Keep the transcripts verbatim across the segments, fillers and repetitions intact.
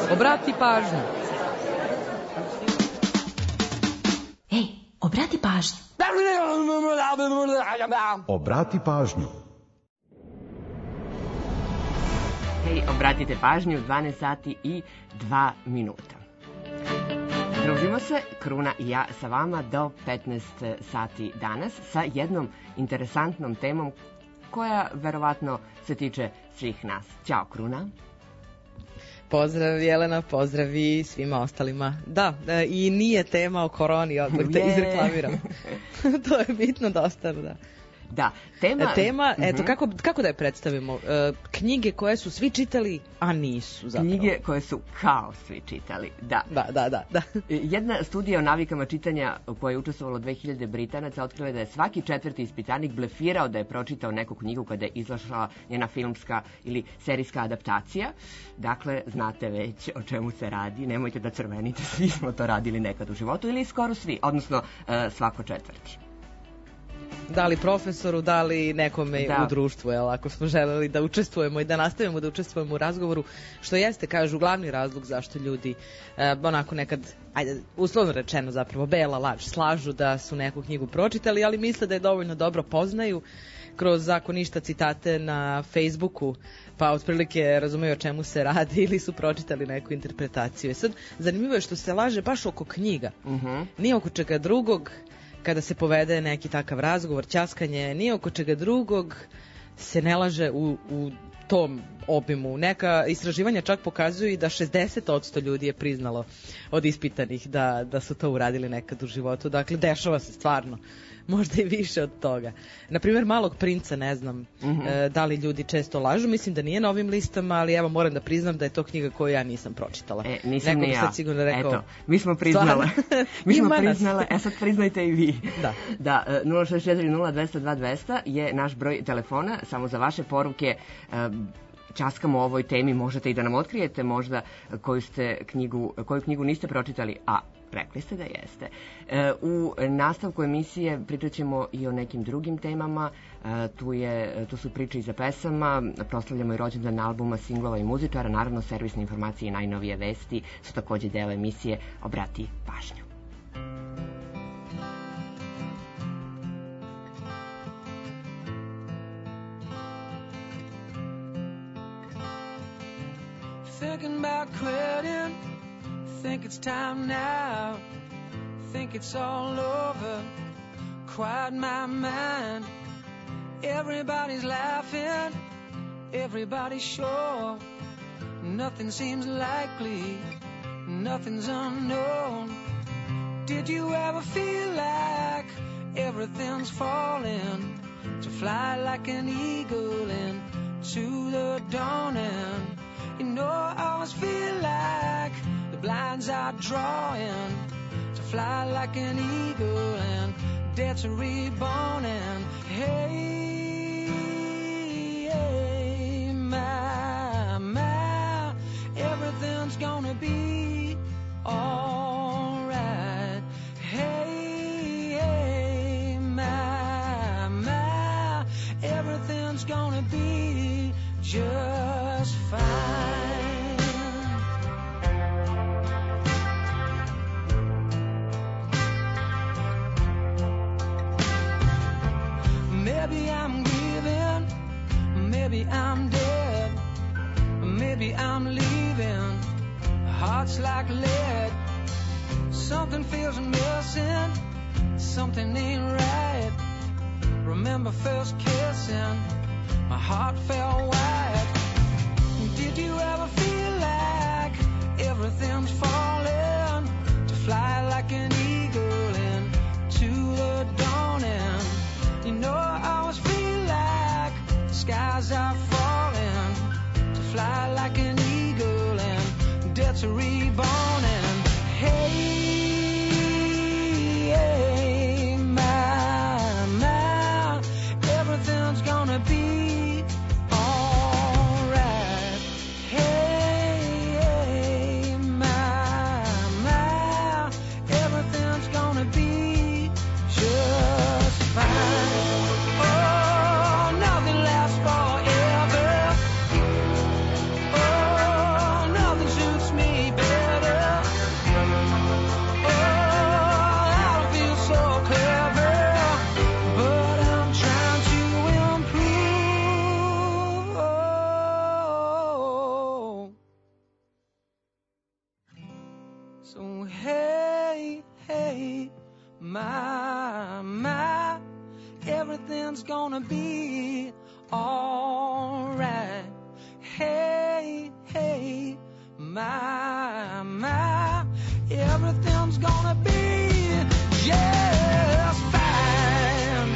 Obrati pažnju. Ej, obrati pažnju. Obrati pažnju. Hej, obratite pažnju, dvanaest sati i dva minuta. Družimo se, Kruna i ja, sa vama do petnaest sati danas sa jednom interesantnom temom koja verovatno se tiče svih nas. Ćao, Kruna. Pozdrav Jelena, pozdrav i svima ostalima. Da, i nije tema o koroni, odmah te izreklamiram. To je bitno dosta, da. Da, tema... Tema, eto, uh-huh. kako, kako da je predstavimo? E, knjige koje su svi čitali, a nisu zapravo. Knjige koje su kao svi čitali, da. Da, da, da. da. Jedna studija o navikama čitanja u kojoj je učestvovalo dve hiljade Britanaca otkrila da je svaki četvrti ispitanik blefirao da je pročitao neku knjigu kada je izašla njena filmska ili serijska adaptacija. Dakle, znate već o čemu se radi, nemojte da crvenite, svi smo to radili nekad u životu ili skoro svi, odnosno e, svako četvrti. Da li profesoru, da li nekome da. u društvu, jel, ako smo želeli da učestvujemo i da nastavimo da učestvujemo u razgovoru, što jeste, kažu, glavni razlog zašto ljudi eh, onako nekad, ajde, uslovno rečeno zapravo, bela laž, slažu da su neku knjigu pročitali, ali misle da je dovoljno dobro poznaju kroz, ako ništa, citate na Facebooku, pa otprilike razumeju o čemu se radi ili su pročitali neku interpretaciju. I sad, zanimljivo je što se laže baš oko knjiga, uh-huh. nije oko čega drugog. Kada se povede neki takav razgovor, ćaskanje, nije oko čega drugog se ne laže u, u tom obimu. Neka istraživanja čak pokazuju i da šezdeset posto ljudi je priznalo od ispitanih da, da su to uradili nekad u životu. Dakle, dešava se stvarno. Možda i više od toga. Naprimjer, Malog princa, ne znam mm-hmm. e, da li ljudi često lažu. Mislim da nije na ovim listama, ali evo moram da priznam da je to knjiga koju ja nisam pročitala. E, nisam Neko ni ja. Sad sigurno rekao, eto, mi smo priznale. mi smo priznale, e sad priznajte i vi. Da. Da, nula šest četiri nula dva nula dva dva nula nula je naš broj telefona, samo za vaše poruke. Um, Časkamo o ovoj temi, možete i da nam otkrijete možda koju, ste knjigu, koju knjigu niste pročitali, a rekli ste da jeste. E, u nastavku emisije pričat ćemo i o nekim drugim temama, e, tu, je, tu su priče iza pesama, proslavljamo i rođendan albuma, singlova i muzičara, naravno servisne informacije i najnovije vesti su takođe deo emisije, obrati pažnju. Thinking about quitting, think it's time now, think it's all over, quiet my mind. Everybody's laughing, everybody's sure, nothing seems likely, nothing's unknown. Did you ever feel like everything's falling, to fly like an eagle into the dawning? You know, I always feel like the blinds are drawing, to fly like an eagle and dare to reborn. And hey, hey, my, my, everything's gonna be alright. Hey, hey, my, my, everything's gonna be just fine. Maybe I'm grieving, maybe I'm dead, maybe I'm leaving, heart's like lead. Something feels missing, something ain't right. Remember first kissing, my heart felt wide. Did you ever feel like everything's falling, to fly like an eagle into the dawning? You know, I always feel like the skies are falling, to fly like an eagle and dare to reborn. And hey, hey, my, my, everything's gonna be alright. Hey, hey, my, my, everything's gonna be just fine. Me So hey, hey, my, my, everything's gonna be alright. Hey, hey, my, my, everything's gonna be just fine.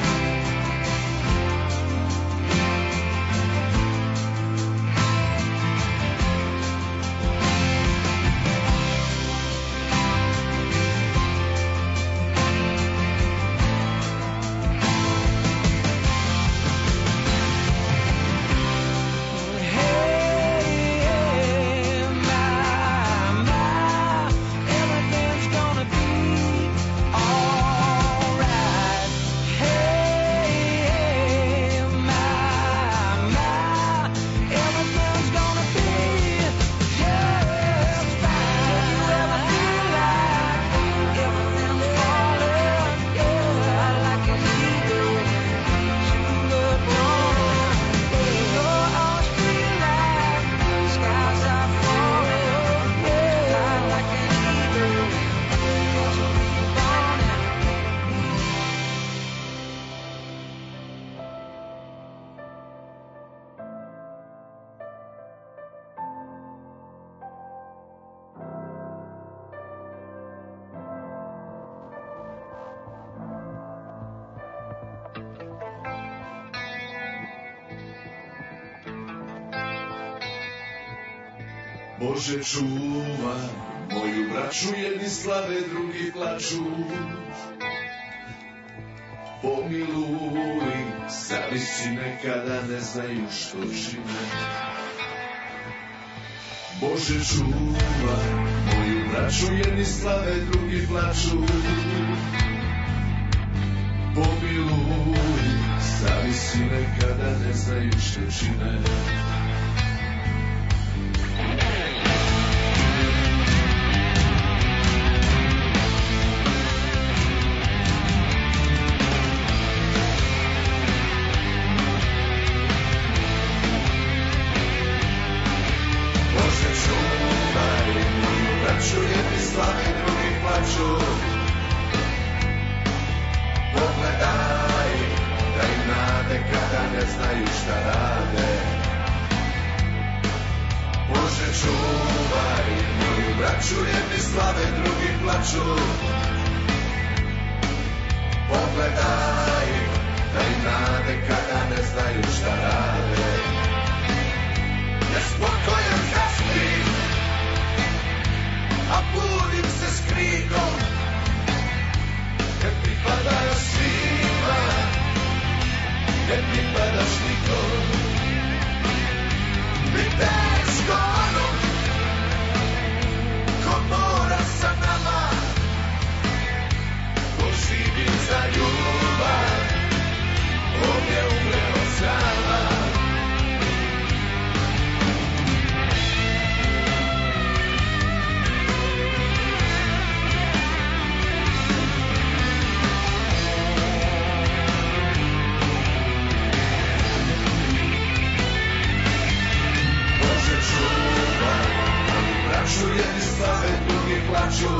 Bože čuvaj moju braću, jedni slave, drugi plaču. Pomiluj, zavisi nekada ne znaju što čine. Bože čuvaj moju braću, jedni slave, drugi plaču. Pomiluj, zavisi nekada ne znaju što čine. Pogledaj, da im nade kada ne znaju šta rade. Bože čuvaj moju braću, jedni slave, drugi plaču. Pogledaj, da im nade kada ne znaju šta rade. Nespokojan zaspi, a budim se s krikom. Ne pripadajo svima, ne pripadaš nikom. Bi teško onom ko mora sa nama, ko živi za ljubav, on je umreo za nama. Jedni slave, drugi plaču.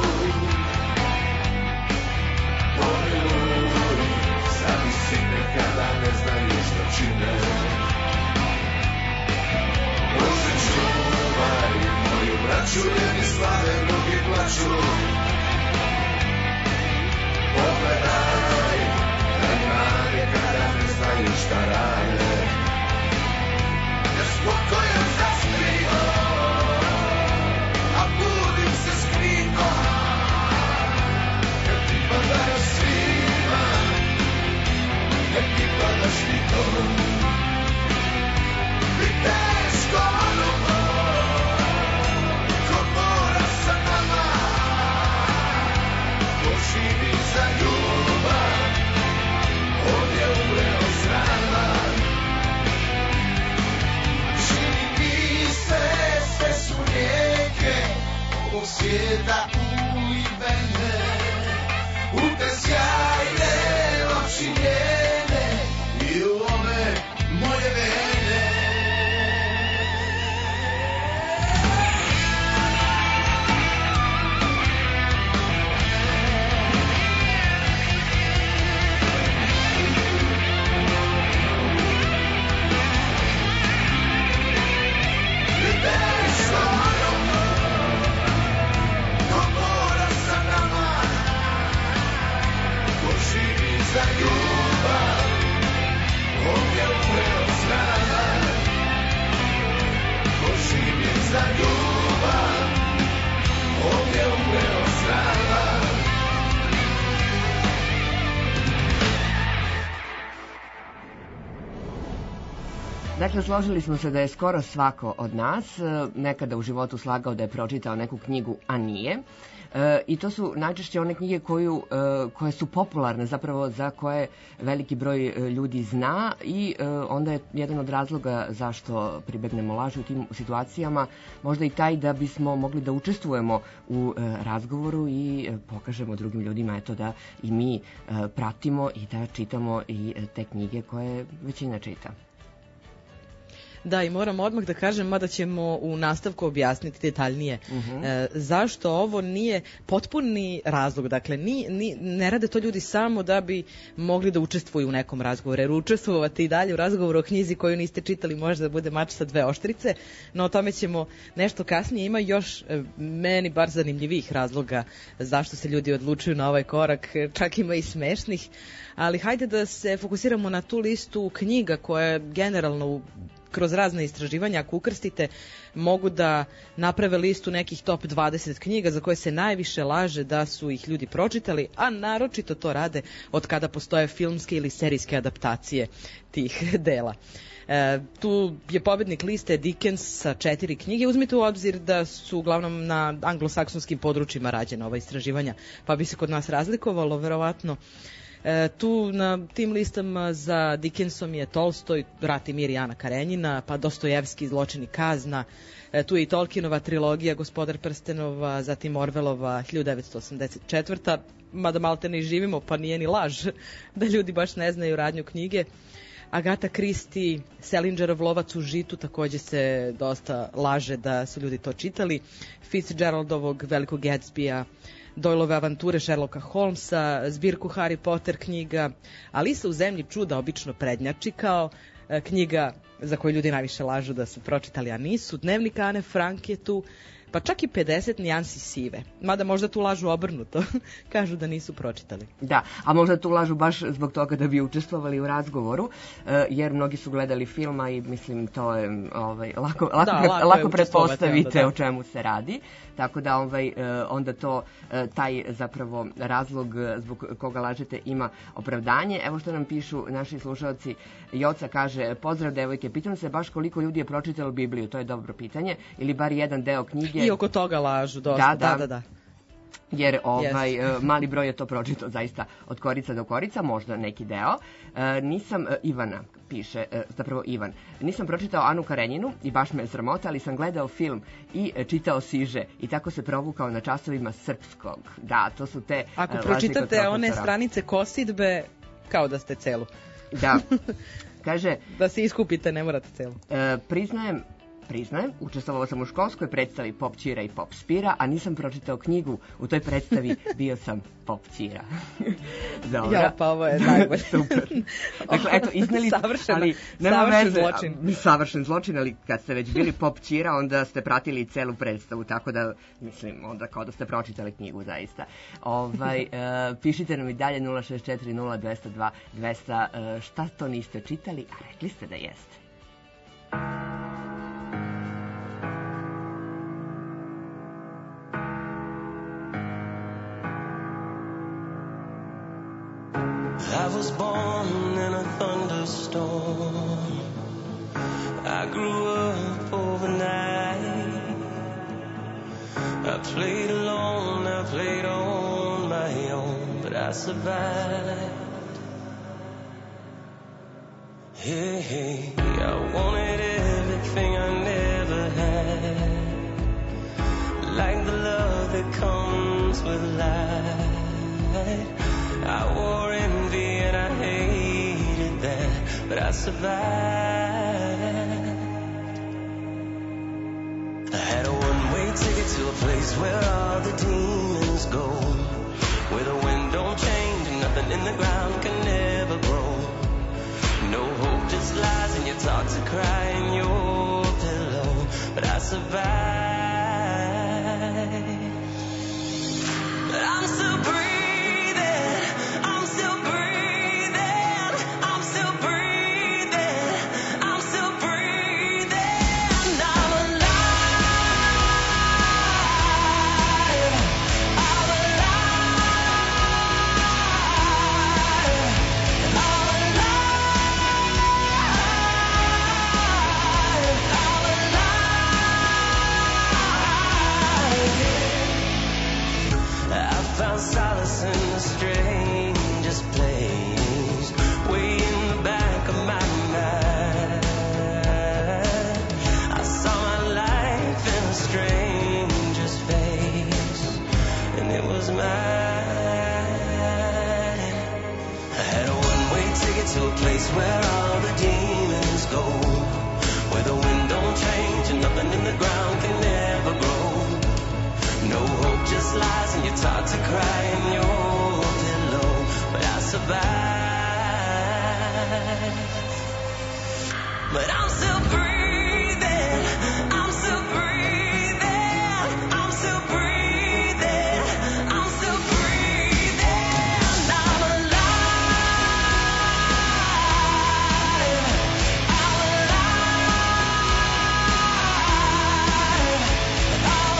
Pomiluj, zavisi nekada ne znaju što čine. Bože čuvaj moju braću, jedni slave, drugi plaču. Pogledaj, da ima nekada ne znaju šta rade. Nespokojan zaspi, budim se s krikom. Ne pripadaš svima, ne pripadaš nikom. Bi teško onom ko mora sa nama, ko živi za ljubav, on je umreo sraman. Čini mi se, sve su rijeke ovog svijeta ulivene u te sjajne oči njene i u ove moje vene. jedna ljubav, ovdje umreo srama. Dakle, složili smo se da je skoro svako od nas nekada u životu slagao da je pročitao neku knjigu, a nije. E, I to su najčešće one knjige koju, e, koje su popularne, zapravo za koje veliki broj ljudi zna i e, onda je jedan od razloga zašto pribegnemo laži u tim situacijama možda i taj da bismo mogli da učestvujemo u e, razgovoru i e, pokažemo drugim ljudima eto da i mi e, pratimo i da čitamo i te knjige koje većina čita. Da, i moram odmah da kažem, mada ćemo u nastavku objasniti detaljnije Mhm. e, zašto ovo nije potpuni razlog. Dakle, ni, ni, ne rade to ljudi samo da bi mogli da učestvuju u nekom razgovoru, jer učestvovati i dalje u razgovoru o knjizi koju niste čitali može da bude mač sa dve oštrice, no o tome ćemo nešto kasnije. Ima još e, meni bar zanimljivih razloga zašto se ljudi odlučuju na ovaj korak, čak ima i smešnih, ali hajde da se fokusiramo na tu listu knjiga koje generalno u kroz razne istraživanja, ako ukrstite, mogu da naprave listu nekih top dvadeset knjiga za koje se najviše laže da su ih ljudi pročitali, a naročito to rade od kada postoje filmske ili serijske adaptacije tih dela. E, tu je pobednik liste Dickens sa četiri knjige. Uzmite u obzir da su uglavnom na anglosaksonskim područjima rađena ova istraživanja, pa bi se kod nas razlikovalo, verovatno. E, tu na tim listama za Dickensom je Tolstoj, Rat i mir i Ana Karenjina, pa Dostojevski, Zločin i kazna, e, tu je i Tolkienova trilogija Gospodar prstenova, zatim Orwellova hiljadu devetsto osamdeset četvrta. Mada malte ne živimo, pa nije ni laž da ljudi baš ne znaju radnju knjige. Agatha Christie, Salingerov Lovac u žitu, takođe se dosta laže da su ljudi to čitali. Fitzgeraldovog Velikog Gatsbya, Doylove avanture Sherlocka Holmesa, zbirku Harry Potter knjiga, Alisa u zemlji čuda obično prednjači kao e, knjiga za koju ljudi najviše lažu da su pročitali, a nisu. Dnevnik Ane Frank je tu, pa čak i pedeset nijansi sive. Mada možda tu lažu obrnuto, kažu da nisu pročitali. Da, a možda tu lažu baš zbog toga da bi učestvovali u razgovoru, jer mnogi su gledali filma i mislim to je ovaj, lako, lako, Da, pre, lako je lako pretpostavite učestvovati, onda, da. o čemu se radi. Tako da ovaj, onda to, taj zapravo razlog zbog koga lažete ima opravdanje. Evo što nam pišu naši slušalci. Joca kaže, pozdrav devojke, pitam se baš koliko ljudi je pročitalo Bibliju, to je dobro pitanje, ili bar jedan deo knjige. I oko toga lažu dosta, Da, da. da, da. da. Jer ovaj, Yes. mali broj je to pročitao zaista od korica do korica, možda neki deo. E, nisam, e, Ivana piše, e, zapravo Ivan, nisam pročitao Anu Karenjinu i baš me je sramota, ali sam gledao film i e, čitao siže i tako se provukao na časovima srpskog. Da, to su te Ako e, laži kod pročitate one profesora. stranice kosidbe, kao da ste celu. Da, kaže, Da se iskupite, ne morate celu. e, priznajem, priznajem, učestvovao sam u školskoj predstavi Pop Ćira i Pop Spira, a nisam pročitao knjigu. U toj predstavi bio sam Pop Ćira. Dobro. Ja, pa ovo je najbolje. Super. Dakle, eto, izneli, Savršeno, ali nema savršen veze, zločin. a, Savršen zločin, ali kad ste već bili Pop Ćira, onda ste pratili celu predstavu, tako da, mislim, onda kao da ste pročitali knjigu, zaista. Ovaj, e, pišite nam i dalje nula šest četiri nula dva zero dva dvesta, e, šta to niste čitali, a rekli ste da jeste. I was born in a thunderstorm. I grew up overnight. I played alone, I played on my own, but I survived. Hey, hey, I wanted everything I never had, like the love that comes with life. I wore envy and I hated that, but I survived. I had a one-way ticket to a place where all the demons go, where the wind don't change and nothing in the ground can never grow. No hope, just lies, and you talk to cry in your pillow, but I survived. But I'm still breathing. Alive. found solace in the strangest place, way in the back of my mind. I saw my life in a stranger's face, and it was mine. I had a one-way ticket to a place where all the demons go, where the wind don't change and nothing in the ground can ever grow. No hope, just lies, and you're taught to cry in your pillow. But I survived. But I'm still breathing. I'm still breathing. I'm still breathing. I'm still breathing. I'm alive. I'm alive. I'm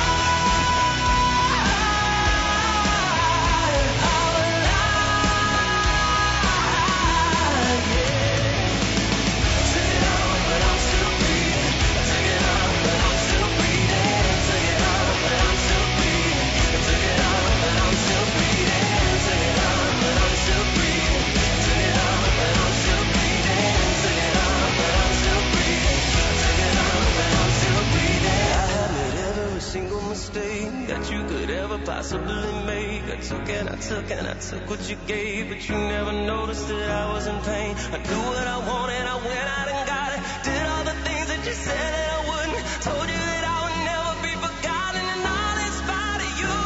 single mistake that you could ever possibly make. I took and I took and I took what you gave, but you never noticed that I was in pain. I do what I wanted, I went out and got it, did all the things that you said that I wouldn't, told you that I would never be forgotten, and all in spite of you.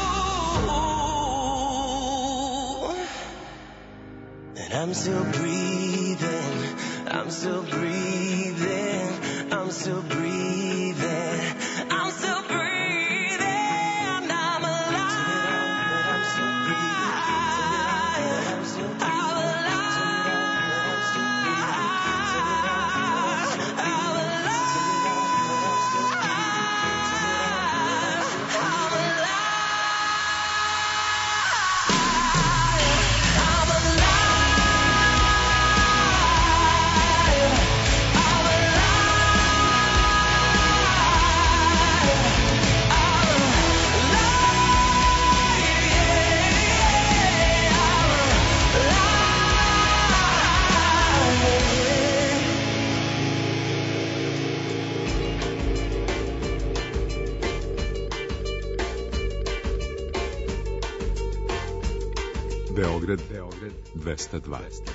And I'm still breathing, I'm still breathing, I'm still breathing, I'm still breathing. I'm alive. I'm still breathing. I'm still breathing. I'm alive. I'm Beograd, Beograd dvesta dva.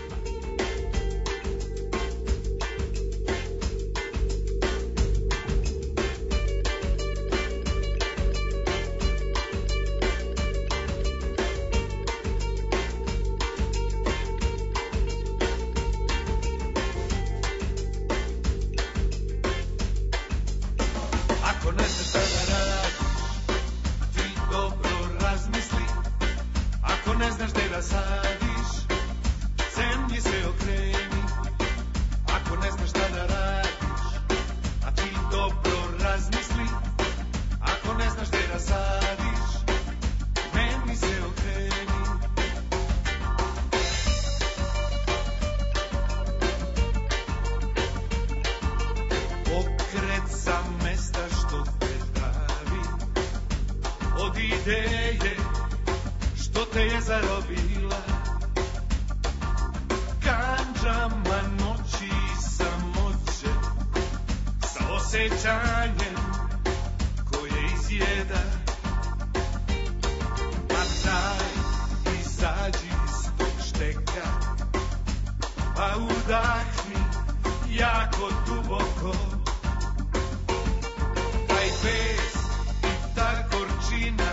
Ako ne znaš šta da radiš, ti dobro razmisli. Ako ne znaš gde da sadiš, zemlji se okreni. Ako ne znaš šta da radiš, a ti dobro razmisli. Ako ne znaš gde da sadiš, meni se okreni. Pokret sa mesta što te pravi od ideje što te je zarobila. Kandžama noći samoće sa osjećanjem koje izjeda. Pa daj, izađi iz tog šteka, pa udahni jako duboko. Taj bes i ta gorčina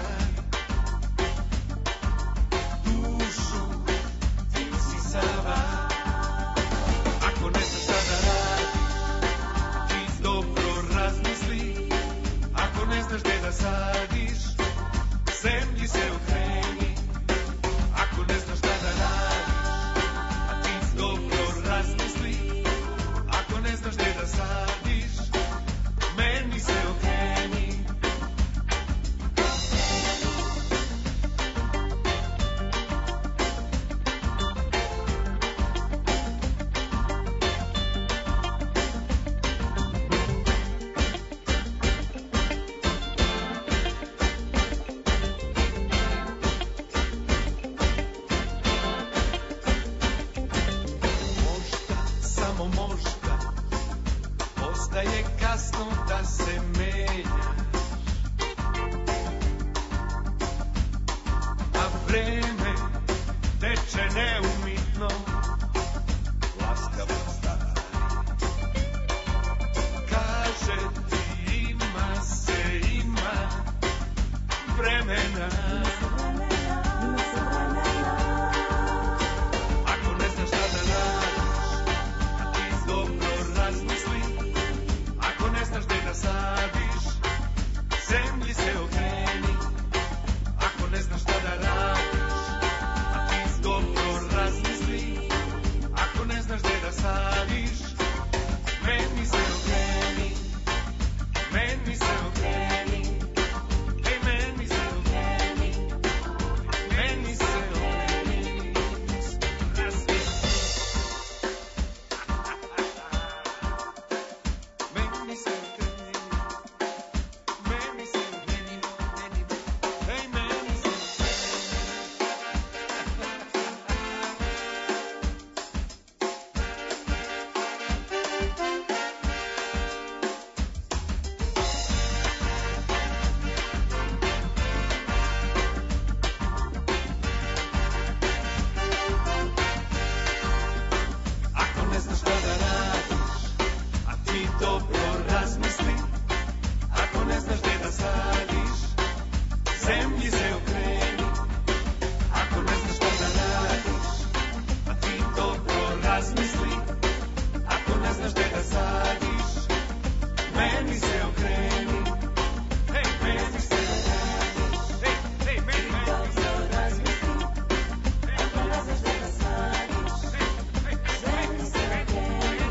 dušu ti usisava. Ako ne znaš šta da radiš, ti dobro razmisli. Ako ne znaš gde da sadiš, zemlji se okreni. Ako ne znaš šta da radiš, a ti dobro razmisli. Ako ne znaš gde da sadiš, meni se okreni. radiš, ako ne znaš šta da radiš, a ti dobro razmisli, ako ne znaš gde da sadiš, zemlji se okreni, ako ne znaš šta da radiš, a ti dobro razmisli, ako ne znaš gde da sadiš, meni se okreni, meni se okreni, ej meni se okreni, meni se okreni, razmisli. Meni se okreni, meni se okreni, ej meni se Ako ne znaš šta da radiš, a ti dobro razmisli, ako ne znaš gde da sadiš, zemlji se okreni, ako ne znaš šta da radiš, a ti dobro razmisli, ako ne znaš gde da sadiš, meni se okreni, hej, meni se okreni, hej, hej, meni, meni se okreni, ako ne znaš gde da sadiš, hej, hej, meni se okreni,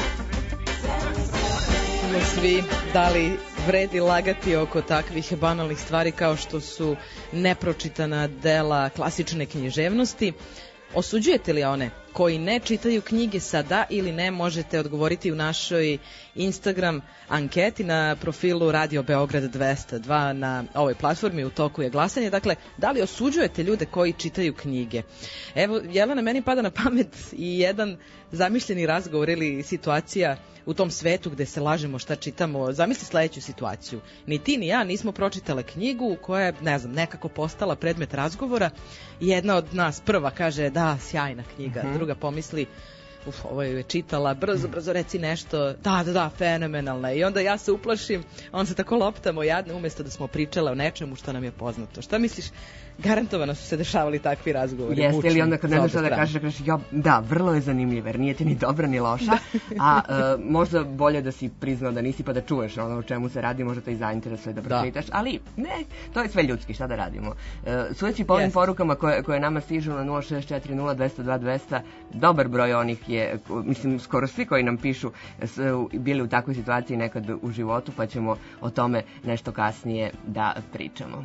Svi, da li vredi lagati oko takvih banalnih stvari kao što su nepročitana dela klasične književnosti? Osuđujete li one koji ne čitaju knjige sa da ili ne? Možete odgovoriti u našoj Instagram anketi na profilu Radio Beograd dvesta dva. Na ovoj platformi u toku je glasanje. Dakle, da li osuđujete ljude koji čitaju knjige? Evo, Jelena, meni pada na pamet i jedan zamišljeni razgovor ili situacija u tom svetu gde se lažemo šta čitamo. Zamisli sledeću situaciju. Ni ti ni ja nismo pročitale knjigu koja je, ne znam, nekako postala predmet razgovora. Jedna od nas prva kaže da, sjajna knjiga. Uh-huh. Druga pomisli, uf, ovo je čitala, brzo, brzo reci nešto, da, da, da, fenomenalna. I onda ja se uplašim, on se tako loptamo jadne, umjesto da smo pričale o nečemu što nam je poznato. Šta misliš, garantovano su se dešavali takvi razgovori? Jeste, ili onda kad ne znaš šta da kažeš, da kažeš, ja, da, vrlo je zanimljiv, jer nije ti ni dobra ni loša, a uh, možda bolje da si priznao da nisi pa da čuješ ono o čemu se radi, možda te i zainteresuje da pročitaš, ali ne, to je sve ljudski, šta da radimo. Uh, sudeći po ovim porukama koje, koje nama stižu na nula šest četiri nula dva nula dva dvesta, dobar broj onih je, mislim, skoro svi koji nam pišu su bili u takvoj situaciji nekad u životu, pa ćemo o tome nešto kasnije da pričamo.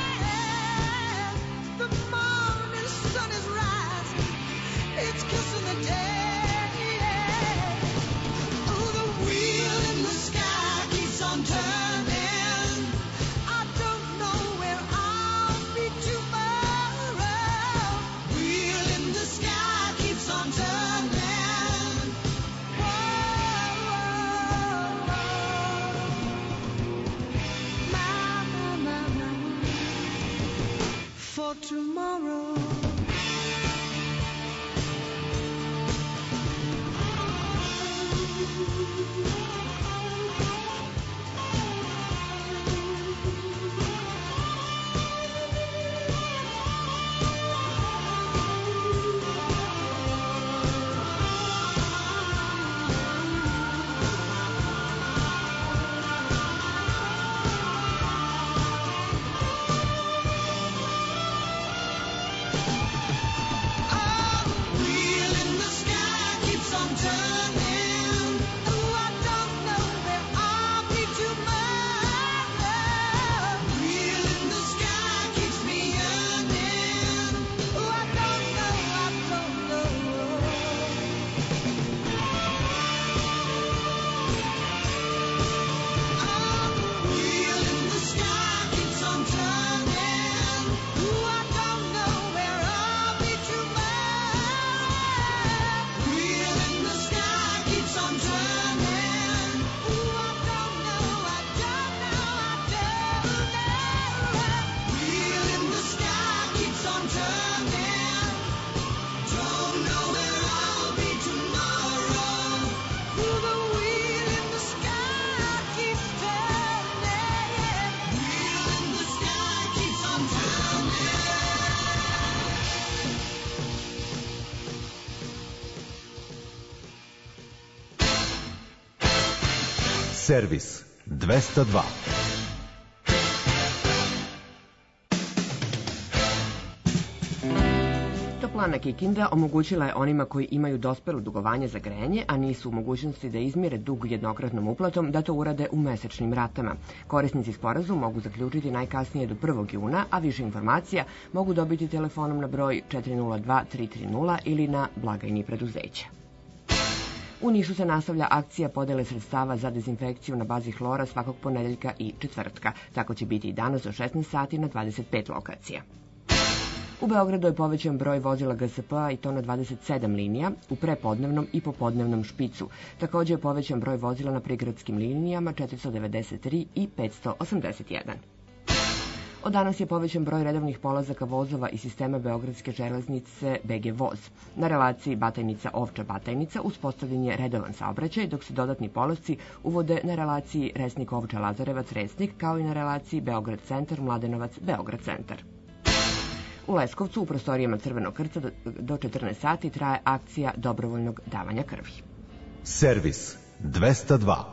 Kissing the Servis dvesta dva. Toplana Kikinda omogućila je onima koji imaju dospelo dugovanje za grejanje, a nisu u mogućnosti da izmire dug jednokratnom uplatom, da to urade u mesečnim ratama. Korisnici sporazum mogu zaključiti najkasnije do prvog juna, a više informacija mogu dobiti telefonom na broj četiri nula dva tri tri nula ili na blagajni preduzeća. U Nišu se nastavlja akcija podele sredstava za dezinfekciju na bazi hlora svakog ponedeljka i četvrtka. Tako će biti i danas do šesnaest sati na dvadeset pet lokacija. U Beogradu je povećan broj vozila G S P-a i to na dvadeset sedam linija u prepodnevnom i popodnevnom špicu. Također je povećan broj vozila na prigradskim linijama četiristo devedeset tri i petsto osamdeset jedan. Od danas je povećan broj redovnih polazaka vozova iz sistema Beogradske železnice B G Voz. Na relaciji Batajnica-Ovča-Batajnica uspostavljen je redovan saobraćaj, dok se dodatni polazci uvode na relaciji Resnik-Ovča-Lazarevac-Resnik, kao i na relaciji Beograd-Centar-Mladenovac-Beograd-Centar. U Leskovcu u prostorijama Crvenog krsta do četrnaest sati traje akcija dobrovoljnog davanja krvi. Servis dvesta dva.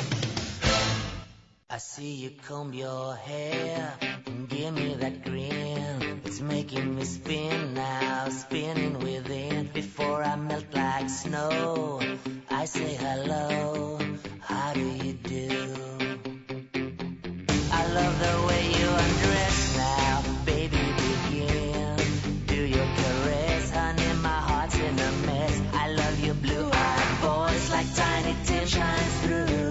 I see you comb your hair and give me that grin. It's making me spin now, spinning within. Before I melt like snow, I say hello, how do you do? I love the way you undress now, baby, begin. Do your caress, honey, my heart's in a mess. I love your blue-eyed voice like Tiny Tim shines through.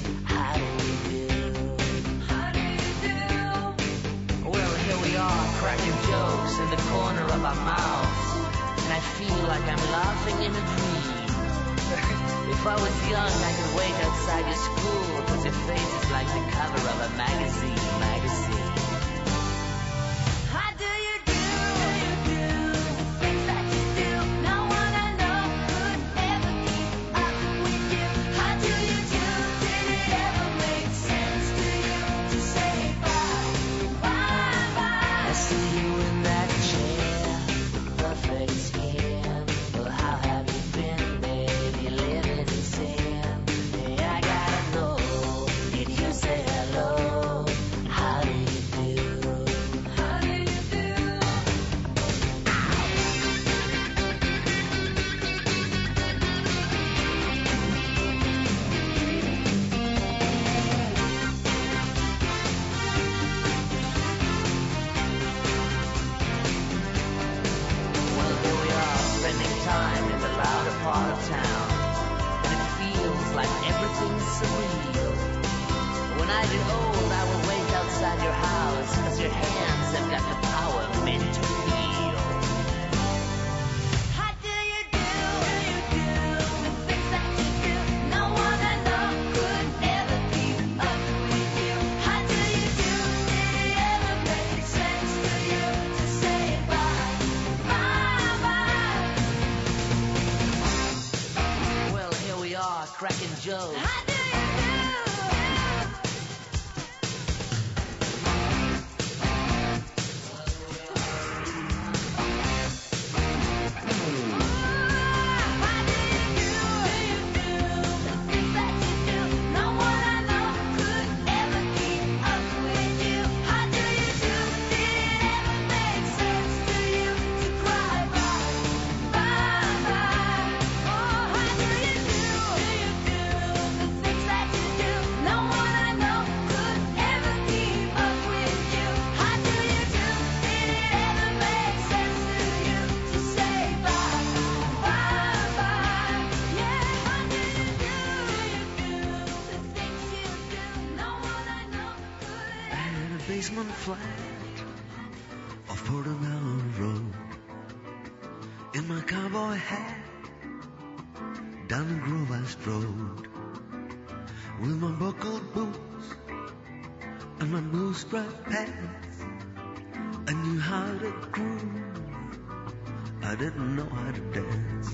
Cracking jokes in the corner of our mouths, and I feel like I'm laughing in a dream. If I was young, I could wait outside your school, 'cause your face is like the cover of a magazine, magazine. How do you do? Things that you do, no one I know could ever keep up with you. How do you do? Did it ever make sense to you to say bye, bye, bye? I see you in that chair, the perfect skin. Well, how have you been, baby, living in sin? Hey, I gotta know, did you say hello? How do you do? How do you do? Well, here we are, spending time in the louder part of town, and it feels like everything's surreal. When I get old, I will wait outside your house, 'cause your hands have got the power meant to heal. How do you do? The things that you do, no one I know could ever keep up with you. How do you do? Did it ever make sense to you to say bye, Joe. Basement flat off Portobello Road, in my cowboy hat, down the Grove I strode, with my buckled boots and my blue striped pants. I knew how to groove, I didn't know how to dance.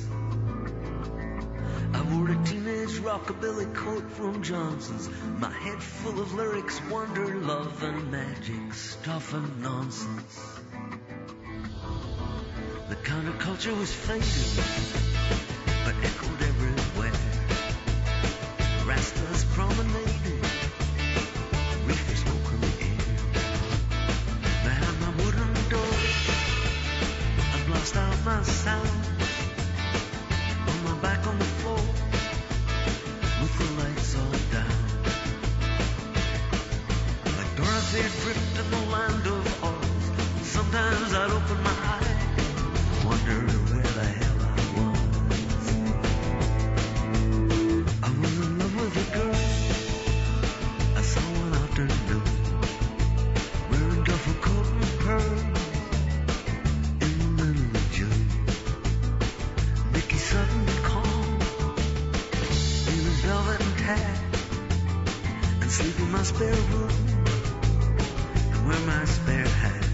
I wore a teenage rockabilly coat from Johnson's, my head full of lyrics, wonder, love, and magic, stuff and nonsense. The counterculture was fading, but echoed everywhere. Rastas promenaded, reefer smoke in the air. Behind my wooden door, I blast out my sound. On my back on the floor, with the lights all down. Like Dorothy adrift in the land of Oz, sometimes I'd open my eyes, wonder where the hell I was. I was in love with a girl I saw one afternoon, wearing duffel coat and pearls in the middle of June. Mickey Sutton calm in his velvet and hat, and sleep in my spare room and wear my spare hat.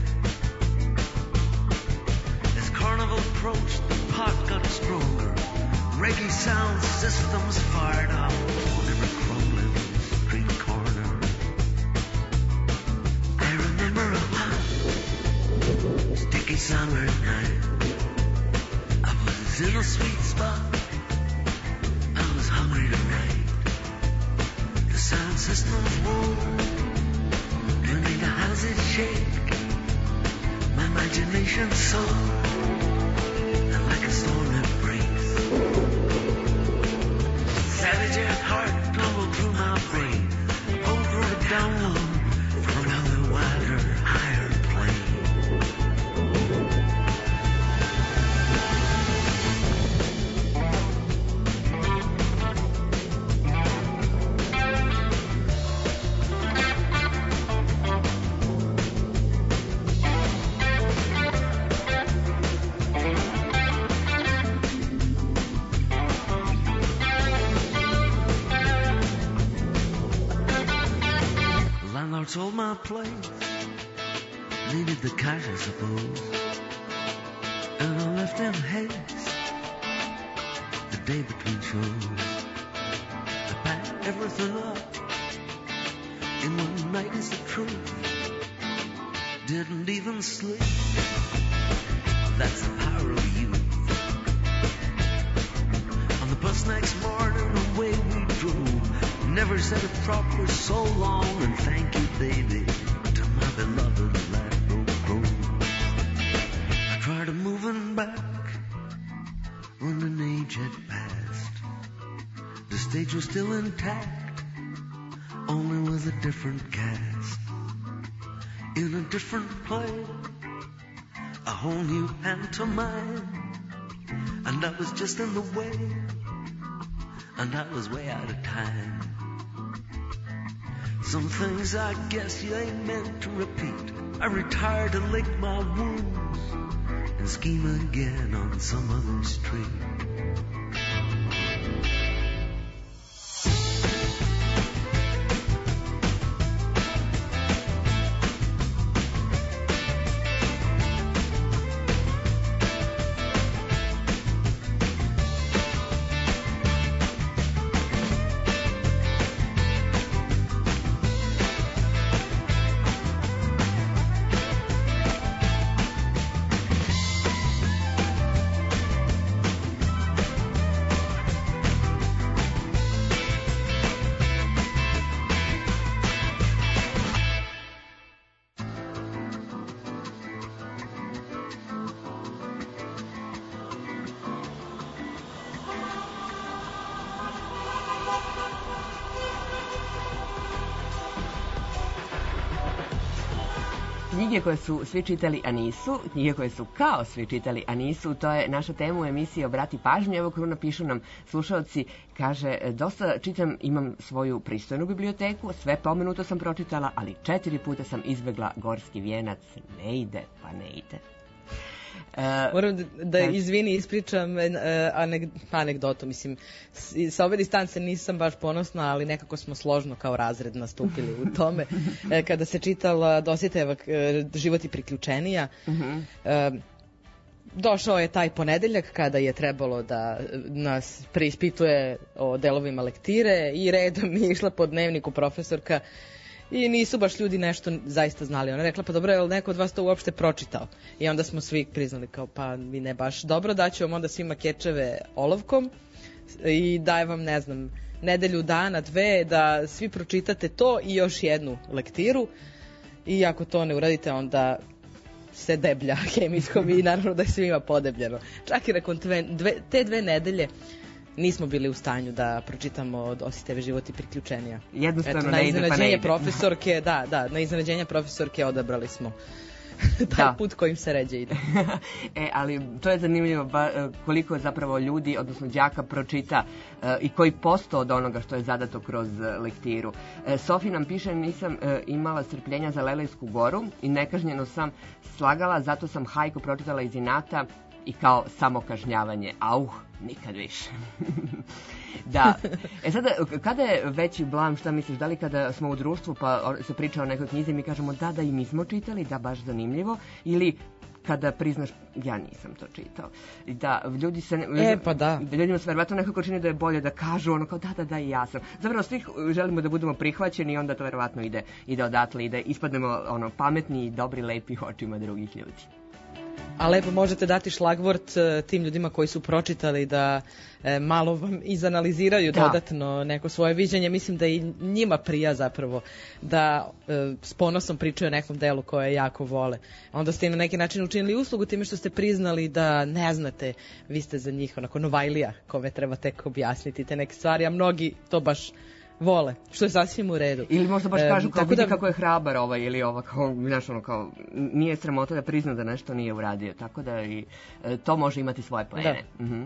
As Carnival approached, the pot got stronger. Reggae sound systems fired up on every crumbling street corner. I remember a hot, sticky summer night. I was in a sweet spot, I was hungry tonight. The sound systems roar, they made the houses shake. My imagination soared, and like a storm that breaks, savage at heart tumbled through my brain, pulled through the download from another wilder, higher plane. Sold my place, needed the cash I suppose, and I left in haste the day between shows. I packed everything up in one night is the truth, didn't even sleep, that's the power of youth. On the bus next morning away we drove, never said a proper so long, and thank you, baby, to my beloved Ladbroke Grove. I tried a moving back when an age had passed. The stage was still intact, only with a different cast. In a different play, a whole new pantomime, and I was just in the way, and I was way out of time. Some things I guess you ain't meant to repeat. I retired to lick my wounds and scheme again on some other street. Knjige koje su svi čitali, a nisu, knjige koje su kao svi čitali, a nisu, to je naša tema u emisiji Obrati pažnju. Evo Kruna pišu nam slušalci, kaže, dosta čitam, imam svoju pristojnu biblioteku, sve pomenuto sam pročitala, ali četiri puta sam izbegla Gorski vijenac, ne ide, pa ne ide. Uh, Moram da, da izvini, ispričam uh, anek, anegdotu, mislim, s, sa ove distance nisam baš ponosna, ali nekako smo složno kao razred nastupili u tome. uh, kada se čitala Dositejeva uh, Život i priključenija, uh-huh. uh, došao je taj ponedeljak kada je trebalo da nas preispituje o delovima lektire i redom je išla po dnevniku profesorka. I nisu baš ljudi nešto zaista znali. Ona rekla, pa dobro, je li neko od vas to uopšte pročitao? I onda smo svi priznali kao, pa vi ne baš. Dobro, daću vam onda svima kečeve olovkom i daje vam, ne znam, nedelju dana, dve, da svi pročitate to i još jednu lektiru. I ako to ne uradite, onda se deblja hemijskom i naravno da je svima podebljeno. Čak i nakon dve, dve, te dve nedelje nismo bili u stanju da pročitamo Dositejeve Život i priključenija. Jednostavno Eto, ne ide, pa ne ide. Na iznenađenje profesorke, da, da, na iznenađenje profesorke odabrali smo taj da. put kojim se ređe ide. E, ali to je zanimljivo ba, koliko je zapravo ljudi, odnosno đaka pročita e, i koji posto od onoga što je zadato kroz lektiru. E, Sofi nam piše, nisam e, imala strpljenja za Lelejsku goru i nekažnjeno sam slagala, zato sam hajku pročitala iz inata i kao samokažnjavanje. Auh, nikad više. Da. E sada, kada je veći blam, šta misliš, da li kada smo u društvu pa se priča o nekoj knjizi mi kažemo da, da i mi smo čitali, da, baš zanimljivo, ili kada priznaš, ja nisam to čitao. Da, ljudi se... E, pa da. Ljudima se verovatno nekako čini da je bolje da kažu ono kao da, da, da i ja sam. Zapravo svih želimo da budemo prihvaćeni i onda to verovatno ide, ide odatle, ide, ispadnemo ono, pametni i dobri, lepi očima drugih ljudi. A lepo možete dati šlagvort tim ljudima koji su pročitali da e, malo vam izanaliziraju da. dodatno neko svoje viđenje. Mislim da i njima prija zapravo da e, s ponosom pričaju o nekom delu koje jako vole. Onda ste im na neki način učinili uslugu time što ste priznali da ne znate, vi ste za njih onako Novajlija kome treba tek objasniti te neke stvari, a mnogi to baš vole, što je sasvim u redu. Ili možda baš kažu kao, vidi da... kako je hrabar ovaj ili ova, kao, znaš, ono, kao, nije sramota da prizna da nešto nije uradio, tako da i e, to može imati svoje poene. Da. Mhm.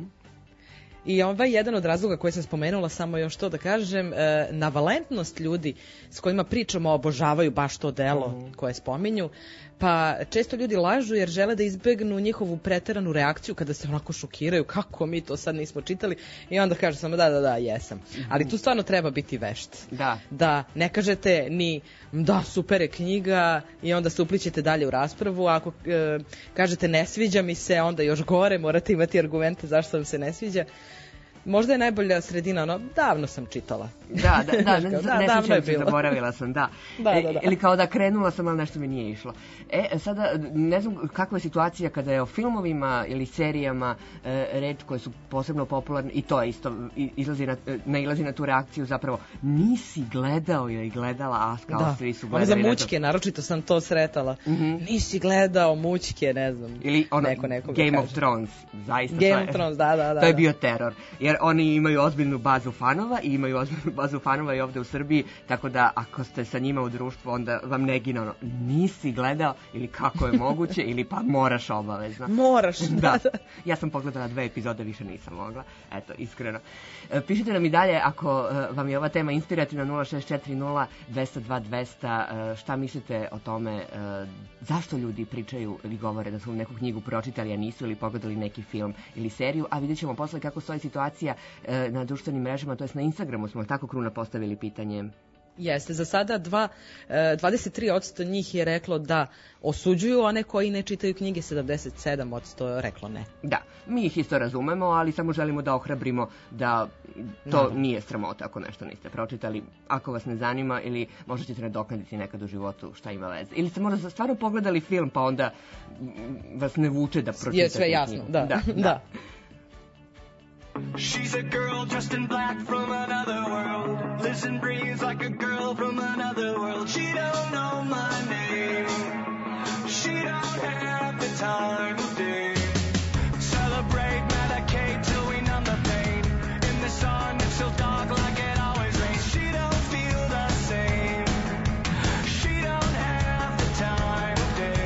I ovaj jedan od razloga koji sam spomenula, samo još to da kažem, e, navalentnost ljudi s kojima pričamo obožavaju baš to delo mm. koje spominju, pa često ljudi lažu jer žele da izbegnu njihovu preteranu reakciju kada se onako šokiraju, kako mi to sad nismo čitali, i onda kažu samo da, da, da, jesam. Mm-hmm. Ali tu stvarno treba biti vešt. Da. Da ne kažete ni da, super je knjiga i onda se uplićete dalje u raspravu, ako e, kažete ne sviđa mi se, onda još gore, morate imati argumente zašto vam se ne sviđa. Možda je najbolja sredina, ono, davno sam čitala. Da, da, da, ne, da ne sjećam se, zaboravila sam, da. Da, da, da. E, ili kao da krenula sam, ali nešto mi nije išlo. E, sada, ne znam kakva je situacija kada je o filmovima ili serijama e, reč koje su posebno popularne, i to je isto, izlazi na, nailazi na tu reakciju zapravo, nisi gledao ili gledala, a kao da. Svi su gledali. Ono za mućke, naročito sam to sretala. Mm-hmm. Nisi gledao mućke, ne znam. Ili ono, neko, Game of Thrones, zaista. Game of Thrones, da, da, da. To je bio teror. Jer oni imaju ozbiljnu bazu fanova i imaju ozbiljnu bazu fanova i ovde u Srbiji, tako da ako ste sa njima u društvu, onda vam ne gine ono, nisi gledao ili kako je moguće ili pa moraš obavezno. Moraš, da, da. da. Ja sam pogledala dve epizode, više nisam mogla. Eto, iskreno. E, pišite nam i dalje ako e, vam je ova tema inspirativna, nula šest četiri nula dva zero dva dva zero zero. E, šta mislite o tome, e, zašto ljudi pričaju ili govore da su neku knjigu pročitali, a nisu, ili pogledali neki film ili seriju, a vidjet ćemo posle kako stoji situacija na društvenim mrežama, to jest na Instagramu smo tako, Kruna, postavili pitanje. Jeste, za sada dva, dvadeset tri posto njih je reklo da osuđuju one koji ne čitaju knjige, sedamdeset sedam posto je reklo ne. Da, mi ih isto razumemo, ali samo želimo da ohrabrimo da to no. nije sramota ako nešto niste pročitali, ako vas ne zanima, ili možda ćete nadoknaditi nekad u životu, šta ima veze. Ili ste možda stvarno pogledali film pa onda vas ne vuče da pročitate. Je sve jasno, knjigu. da, da. da. da. She's a girl dressed in black from another world. Lives and breathes like a girl from another world. She don't know my name. She don't have the time of day. Celebrate, medicate till we numb the pain. In the sun it's still dark like it always rains. She don't feel the same. She don't have the time of day.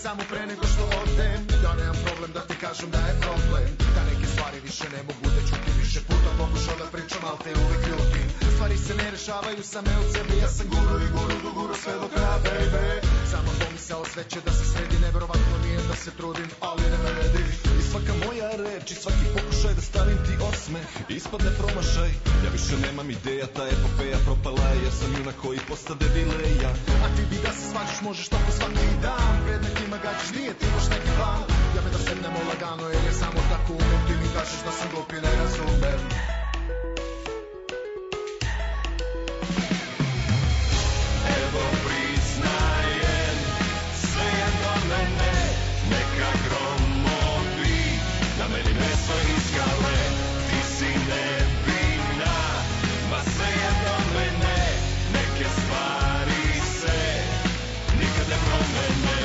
samo pre nego što odem. Ja nemam problem da ti kažem da je problem, da neke stvari više ne mogu da čutim. Više puta pokušao da pričam, al te uvek ljutim. Stvari se ne rešavaju same od sebe, ja sam guru i guru do guru sve do kraja, baby. Samo pomisao sve će da se sredi, neverovatno mi je da se trudim, ali ne vredi. I svaka moja reč i svaki pokušaj da stavim ti osmeh ispadne promašaj. Ja više nemam ideja, ta epopeja propala je, ja sam junak koji postade dileja. A ti bi da se svađaš, možeš tako svaki dan, predmetima gađaš, nije ti baš neki plan. Ja me da sednemo lagano, jer je samo tako umem, ti mi kažeš da sam glup i ne razumem. Evo priznajem, sve je do mene, neka gromovi, na meni meso i skale, ti si nevina, ma sve je do mene, neke stvari se nikad ne promene.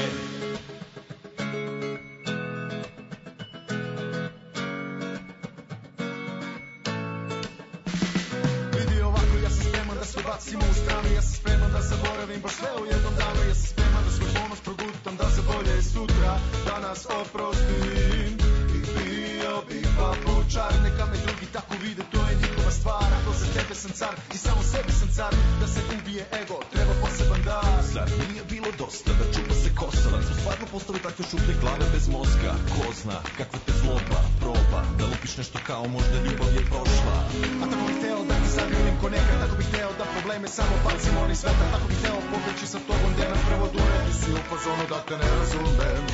Sve bacimo u stranu, ja sam spreman da zaboravim baš sve u jednom danu. Ja sam spreman da svoj ponos progutam, da za bolje sutra danas oprostim. I bio bih papučar, neka me drugi tako vide, to je njihova stvar. Ako za tebe sam car i samo sebi sam car, da se ubije ego, treba poseban dar. Zar nije bilo dosta da čupa se kosa, da su stvarno postali takve šuplje glave bez mozga? Ko zna kakva te zloba proba, da lupiš nešto kao možda ljubav je prošla. A tako bih hteo da ti zagrlim ko nekad, tako bih hteo da probleme samo bacimo oni sveta. Tako bih hteo pobeći sa tobom, gde nam prvo dure, ti si u fazonu da te ne razumem.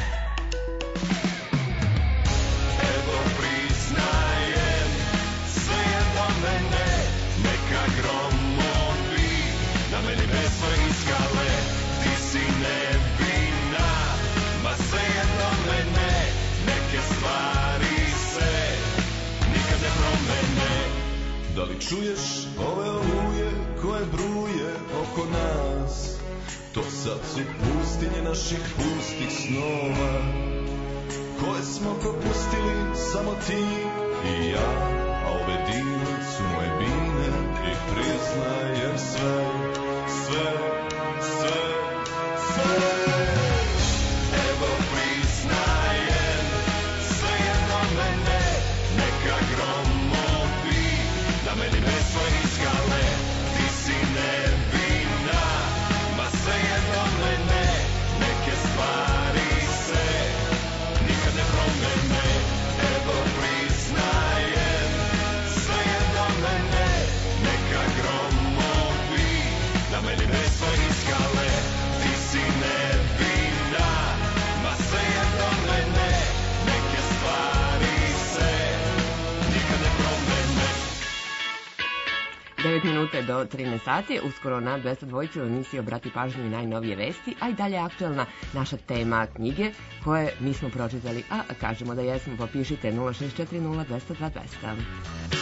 Evo priznajem, sve je do mene, neka gromovi, na meni meso i skale, ti si nevina, ma sve je do mene, neke stvari se nikad ne promene. Da li čuješ ove oluje koje bruje oko nas? To sad su pustinje naših pustih snova, koje smo propustili samo ti i ja. A ove dine su moje bine i priznajem sve, sve, sve, sve. Evo priznajem, sve je do mene, neka gromovi, na meni meso i skale, ti si nevina, ma sve je do mene, neke stvari se nikad ne promene. Evo priznajem, sve je do mene, neka gromovi, na meni meso i skale, ti si nevina, ma sve je do mene, neke stvari se nikad ne promene. devet minuta do trinaest sati, uskoro na dvesta dva u emisiji Obrati pažnju i najnovije vesti, a i dalje aktuelna naša tema knjige koje mi smo pročitali, a kažemo da jesmo, popišite nula šest četiri nula dva nula dva dva nula nula.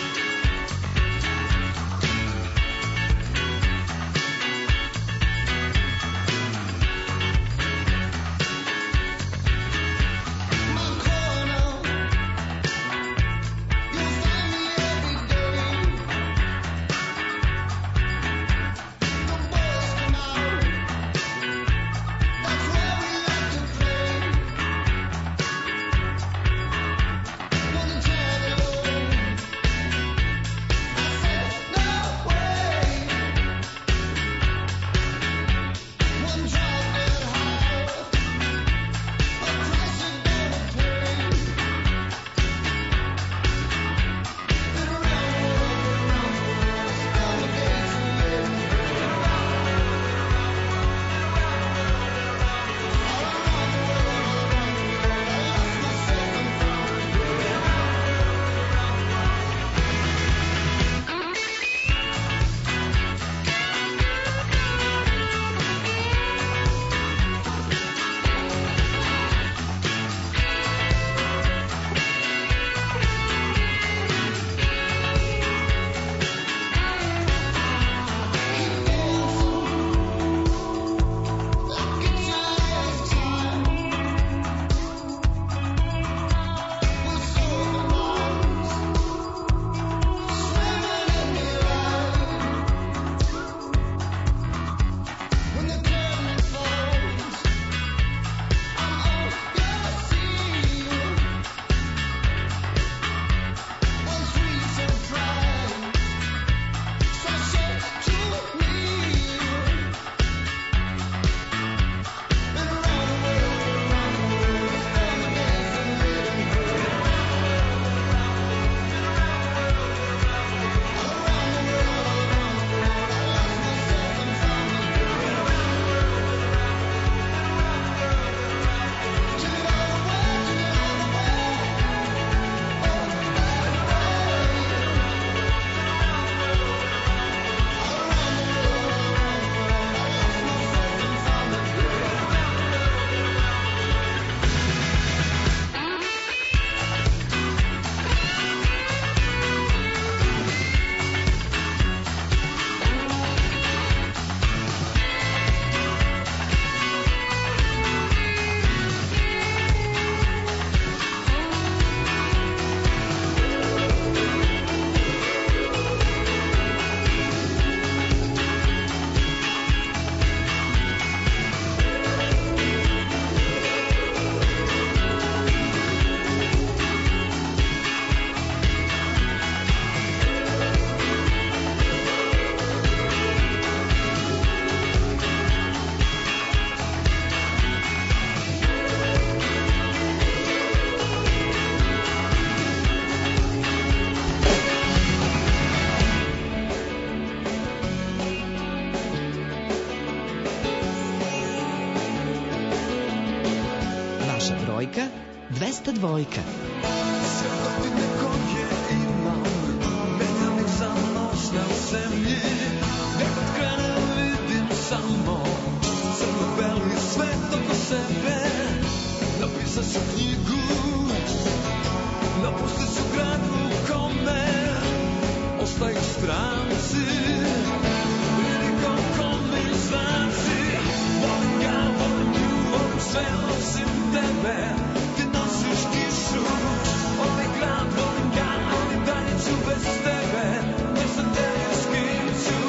Naša brojka dvesta dvojka. Sve dok ti nekog je imam, veternik za noćne u zemlji, nekad krene vidim samo crno-beli svet oko sebe. Napisat ću knjigu, napustit ću grad u kome ostaju stranci. Vidi kako mi znaci, volim ga, volim nju, volim sve osim tebe. Ti nosiš kišu, ovaj grad, volim ga, ali dalje ću bez tebe. Ne sam tebe s kim ću.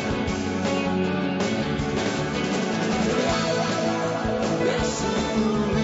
Ja sam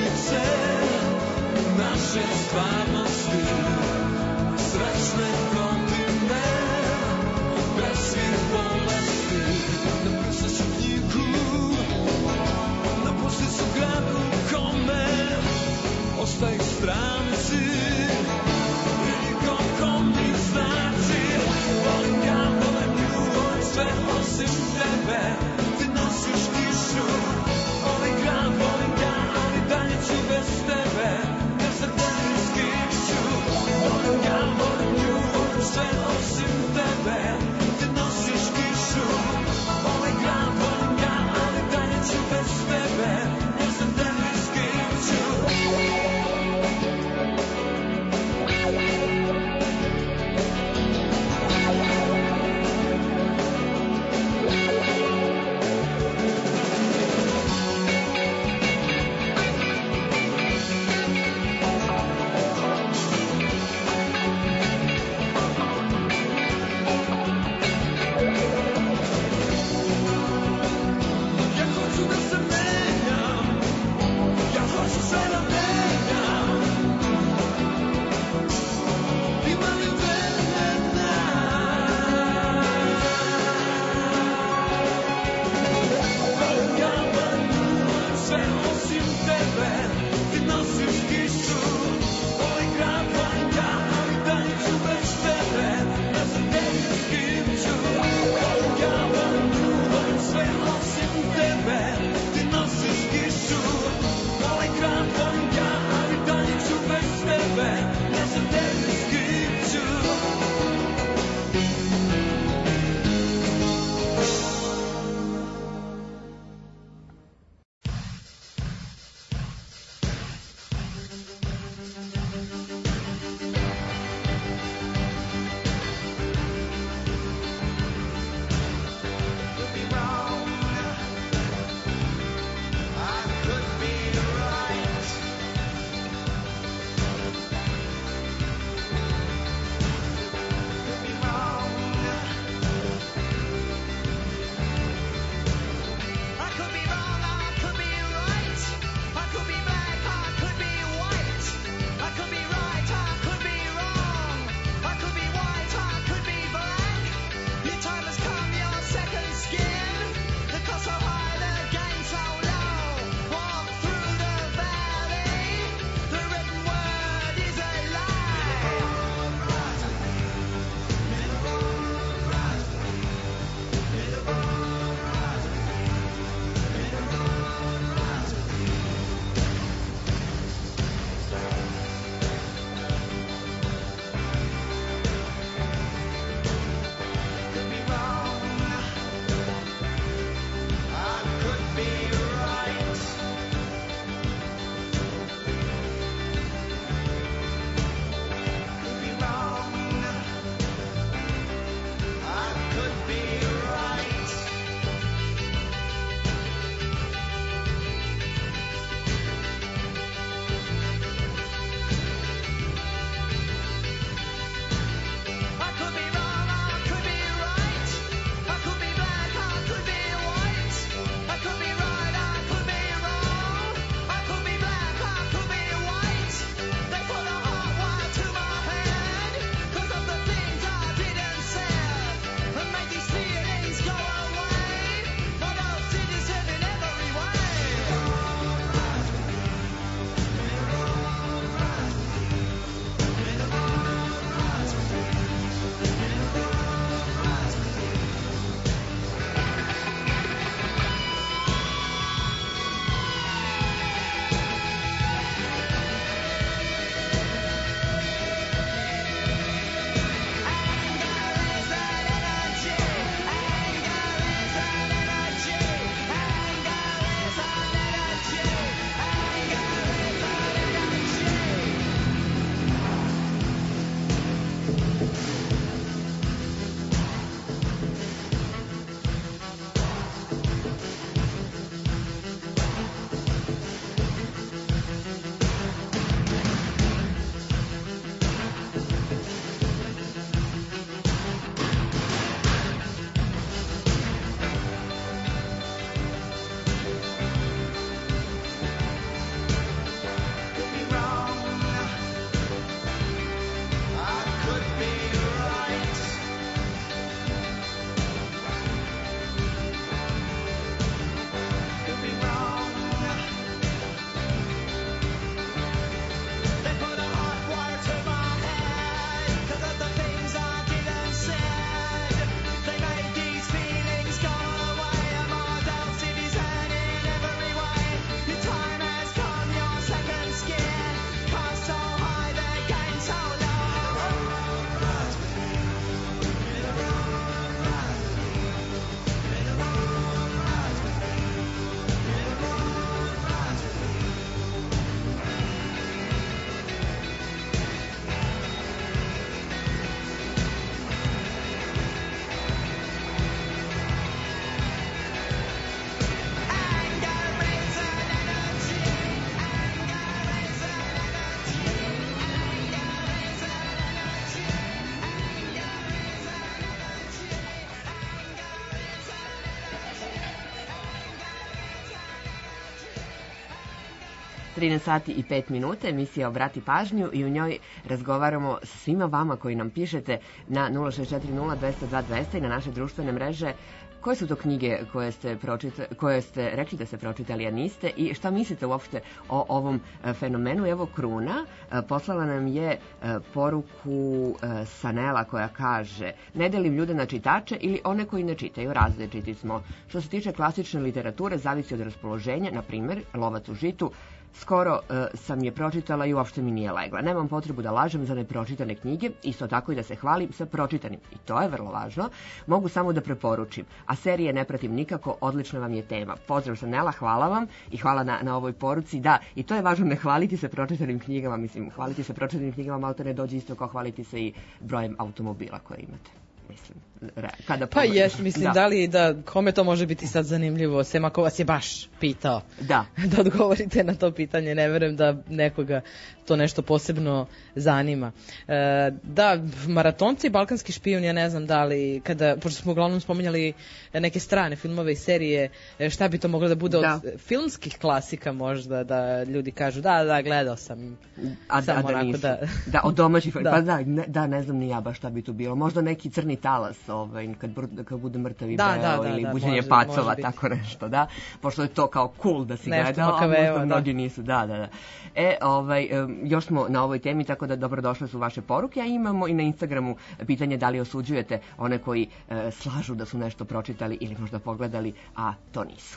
trinaest sati i pet minuta, emisija Obrati pažnju i u njoj razgovaramo sa svima vama koji nam pišete na nula šest četiri nula dva zero dva dva zero zero i na naše društvene mreže. Koje su to knjige koje ste, pročita, koje ste rekli da ste pročitali, a niste, i šta mislite uopšte o ovom fenomenu? Evo Kruna poslala nam je poruku Sanela koja kaže: ne delim ljude na čitače ili one koji ne čitaju, različiti smo. Što se tiče klasične literature, zavisi od raspoloženja, na primjer Lovac u žitu. Skoro uh, sam je pročitala i uopšte mi nije legla. Nemam potrebu da lažem za nepročitane knjige, isto tako i da se hvalim sa pročitanim. I to je vrlo važno. Mogu samo da preporučim. A serije ne pratim nikako, odlična vam je tema. Pozdrav Sanela, hvala vam i hvala na, na ovoj poruci. Da, i to je važno, ne hvaliti se pročitanim knjigama. Mislim, hvaliti se pročitanim knjigama malo to ne dođe isto kao hvaliti se i brojem automobila koje imate. Mislim, kada pa jes, mislim, da. da li da, kome to može biti sad zanimljivo, sem ako vas je baš pitao da, da odgovorite na to pitanje, ne verujem da nekoga to nešto posebno zanima. E, da, maratonci, Balkanski špijun, ja ne znam da li, kada, pošto smo uglavnom spominjali neke strane filmove i serije, šta bi to moglo da bude da. Od filmskih klasika možda, da ljudi kažu da, da, gledao sam. A da, da nisu. Da, da, od domaćih, da. Pa da, ne, da, ne znam ni ja baš šta bi tu bilo. Možda neki Crni talas, ovaj, kad, kad bude Mrtavi da, beo da, da, ili da, Buđenje može, pacova, može tako nešto, da. Pošto je to kao cool da si nešto gledao, makaveo, a možda da. mnogi nisu, da, da, da. E, ovaj, još smo na ovoj temi, tako da dobrodošle su vaše poruke, a imamo i na Instagramu pitanje da li osuđujete one koji e, slažu da su nešto pročitali ili možda pogledali, a to nisu.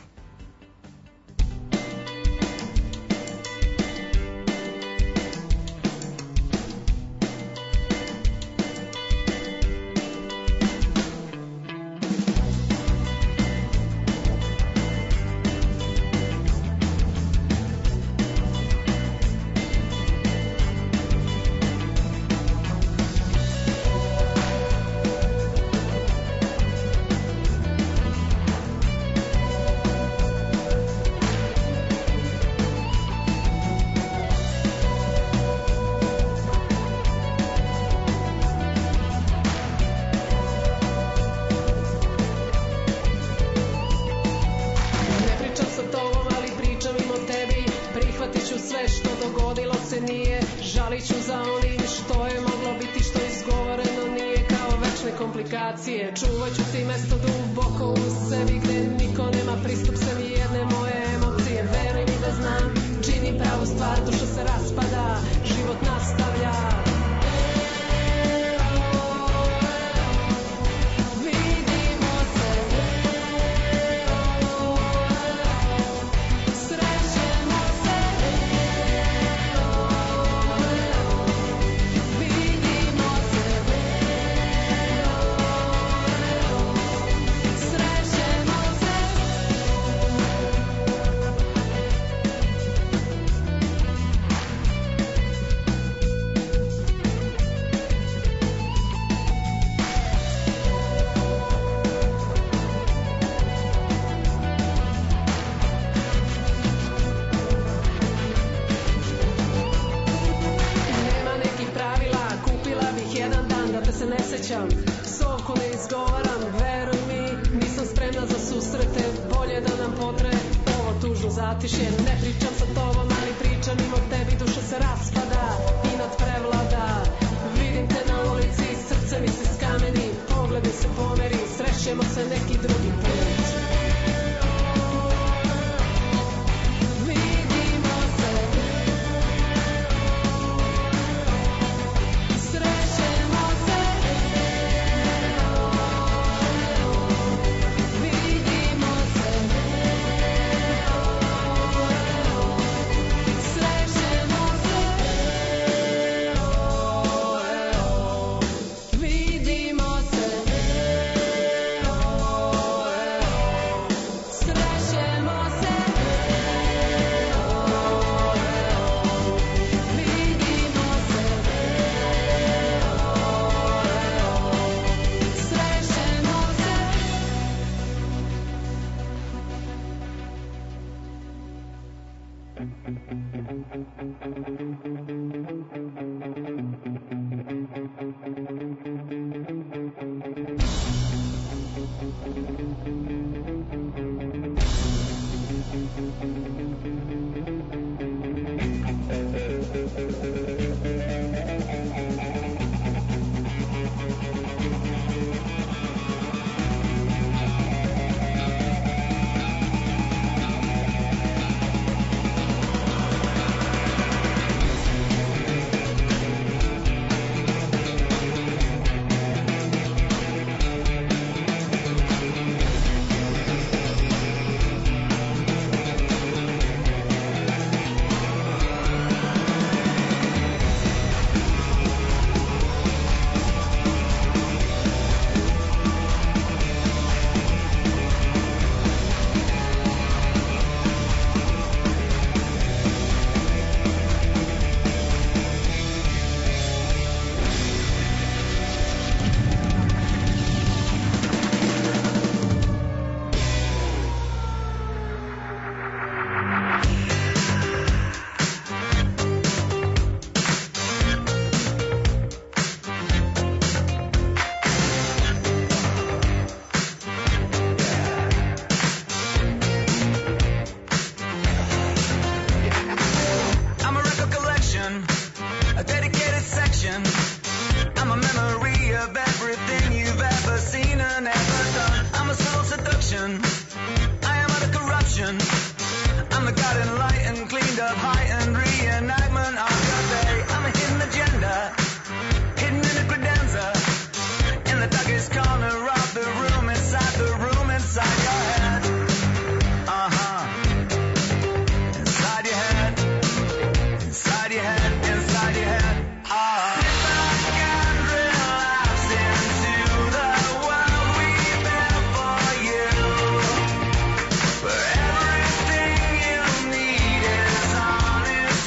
corner of the room, inside the room, inside your head. Uh-huh. Inside your head. Inside your head, inside your head. Oh. If I can relax into the world we built for you, where everything you need is on its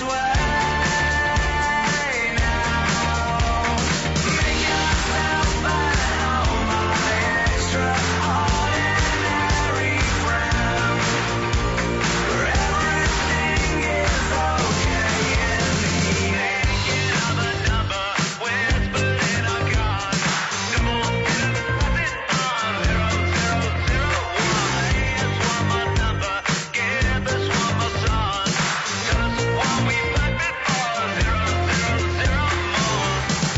way now. Make yourself at home, my extraordinary friend, where everything is okay and neat. Thinking of a number whispered in a gun. Come on, get it, nothing on zero zero zero one. Here's one more number, give us one more song. Tell us what we played before, zero zero zero more.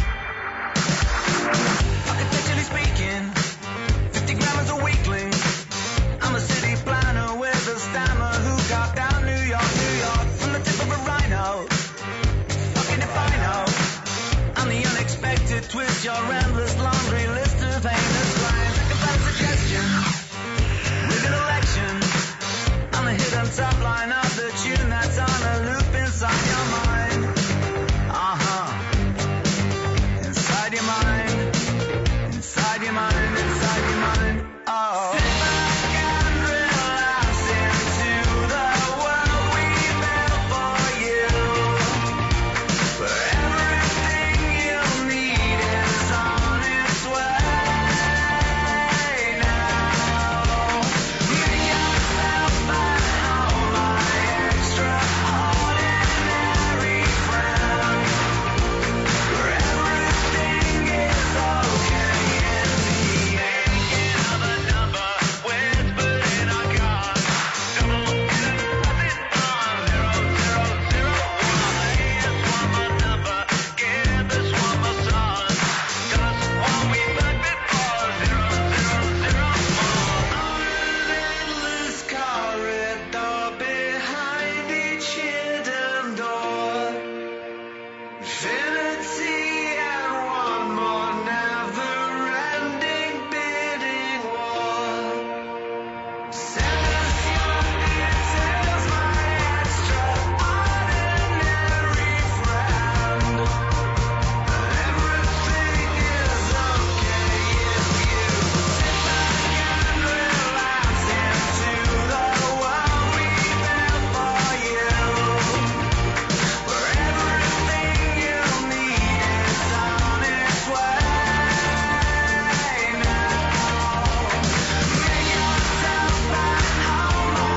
Architecturally speaking, fifty grammars a weekly. I'm a city planner with a stammer who got down New York, New York, from the tip of a rhino. Fucking if I know, I'm the unexpected twist, your endless laundry list of heinous crimes. I can find a suggestion with an election. I'm the hidden top line of the tune that's on a loop inside your mind. Uh-huh. Inside your mind. Inside your mind, inside your mind. Oh. If I can relax into the world we built for you, where everything you need is on its way now. Make yourself at home, my extraordinary friend, where everything is okay and neat. Thinking of a number whispered in a gun. Come on, get it, nothing on zero zero zero one. Here's one more number, give us one more song. Tell us what we played before, zero zero zero more. On an endless corridor behind each hidden door, infinity and one more never-ending bidding war. Send us your details, my extraordinary friend. Everything is okay if you sit back and relax into the world we built for you, where everything you need is on its way now. Make yourself at home, my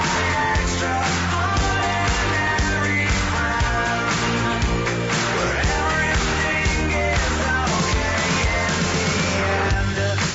extraordinary friend, where everything is okay in the end.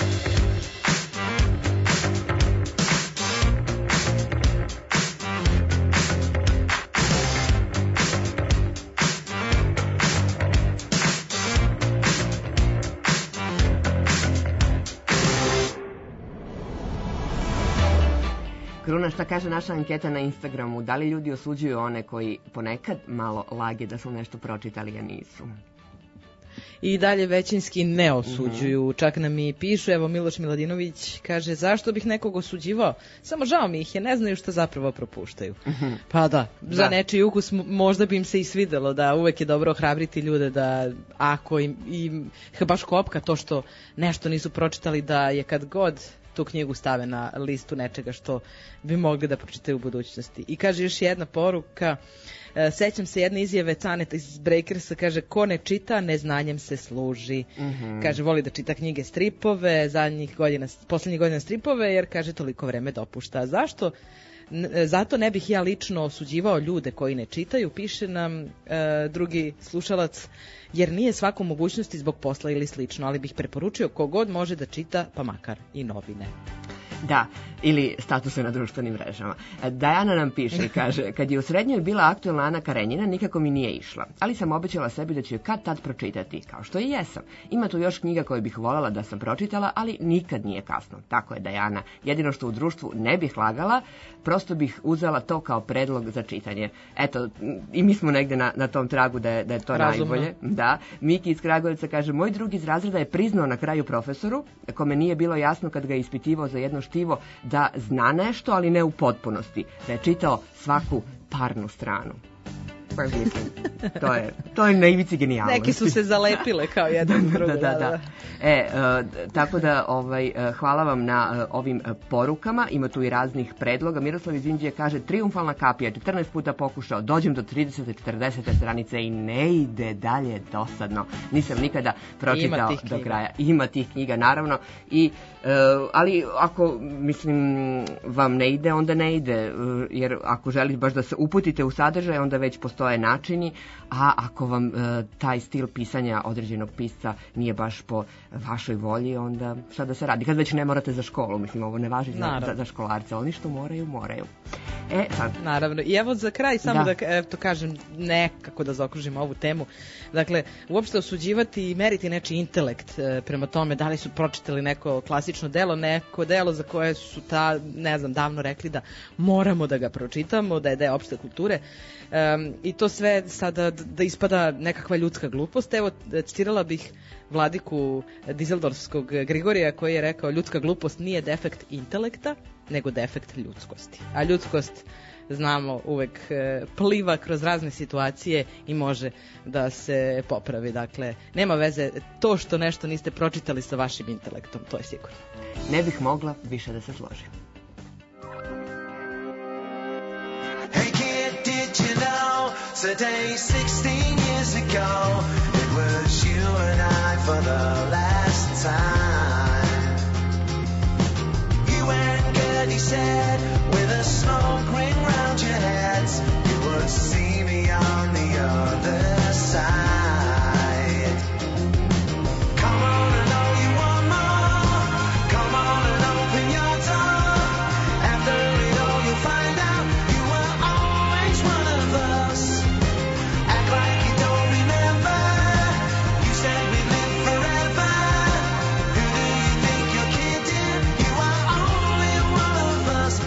Kruna, šta kaže naša anketa na Instagramu? Da li ljudi osuđuju one koji ponekad malo lage da su nešto pročitali, a nisu? I dalje većinski ne osuđuju, čak nam i pišu, evo Miloš Miladinović kaže, zašto bih nekog osuđivao? Samo žao mi ih je, ne znaju šta zapravo propuštaju. Pa da, za Da. nečiji ukus m- možda bi im se i svidelo, da uvek je dobro ohrabriti ljude da ako im, im baš kopka to što nešto nisu pročitali, da je kad god tu knjigu stave na listu nečega što bi mogli da pročitaju u budućnosti. I kaže još jedna poruka, e, sećam se jedne izjave Caneta iz Breakersa, kaže, ko ne čita, neznanjem se služi. Mhm. Kaže, voli da čita knjige, stripove, zadnjih godina, poslednjih godina stripove, jer, kaže, toliko vreme dopušta. Zašto? N- zato ne bih ja lično osuđivao ljude koji ne čitaju, piše nam e, drugi slušalac, jer nije svako mogućnosti zbog posla ili slično, ali bih preporučio kogod može da čita, pa makar i novine. Da, ili statuse na društvenim mrežama. Dajana nam piše i kaže, kad je u srednjoj bila aktuelna Ana Karenjina, nikako mi nije išla, ali sam obećala sebi da ću je kad tad pročitati, kao što i jesam. Ima tu još knjiga koje bih voljela da sam pročitala, ali nikad nije kasno. Tako je, Dajana. Jedino što u društvu ne bih lagala, prosto bih uzela to kao predlog za čitanje. Eto, i mi smo negde na, na tom tragu da je, da je to Razumno. najbolje. Da. Miki iz Kragujevca kaže, moj drug iz razreda je priznao na kraju profesoru, kome nije bilo jasno kad ga je ispitivao za jedno štivo, da zna nešto, ali ne u potpunosti. Da je čitao svaku parnu stranu. Pa mislim, to je, to je na ivici genijalnosti. Neki su se zalepile kao jedan drugo. da, da, da. E, uh, tako da ovaj, uh, hvala vam na uh, ovim uh, porukama. Ima tu i raznih predloga. Miroslav iz Indije kaže, triumfalna kapija, četrnaest puta pokušao, dođem do tridesete četrdesete stranice i ne ide dalje, dosadno. Nisam nikada pročitao do kraja. Ima tih knjiga, naravno. I, uh, ali ako, mislim, vam ne ide, onda ne ide. Uh, jer ako želite baš da se uputite u sadržaj, onda već postoje načini, a ako vam e, taj stil pisanja određenog pisca nije baš po vašoj volji, onda šta da se radi? Kad već ne morate za školu, mislim, ovo ne važi za, za, za školarce, oni što moraju, moraju. E, sad. Naravno. I evo za kraj, samo da, da evo to kažem, nekako da zaokružim ovu temu. Dakle, uopšte osuđivati i meriti nečiji intelekt e, prema tome da li su pročitali neko klasično delo, neko delo za koje su ta, ne znam, davno rekli da moramo da ga pročitamo, da je deo opšte kulture. Um, i to sve sada da ispada nekakva ljudska glupost. Evo, citirala bih vladiku dizeldorfskog Grigorija koji je rekao, ljudska glupost nije defekt intelekta, nego defekt ljudskosti. A ljudskost, znamo, uvek pliva kroz razne situacije i može da se popravi. Dakle, nema veze to što nešto niste pročitali sa vašim intelektom, to je sigurno. Ne bih mogla više da se složim. Today, sixteen years ago, it was you and I for the last time. You and Gertie said, with a smoke ring round your heads, you would see me on the other side. Come on and know you want more. Come on and open your door. After it all, you'll find out you were always one of us. Like you don't remember, you said we'd live forever. Who do you think you're kidding? You are only one of us.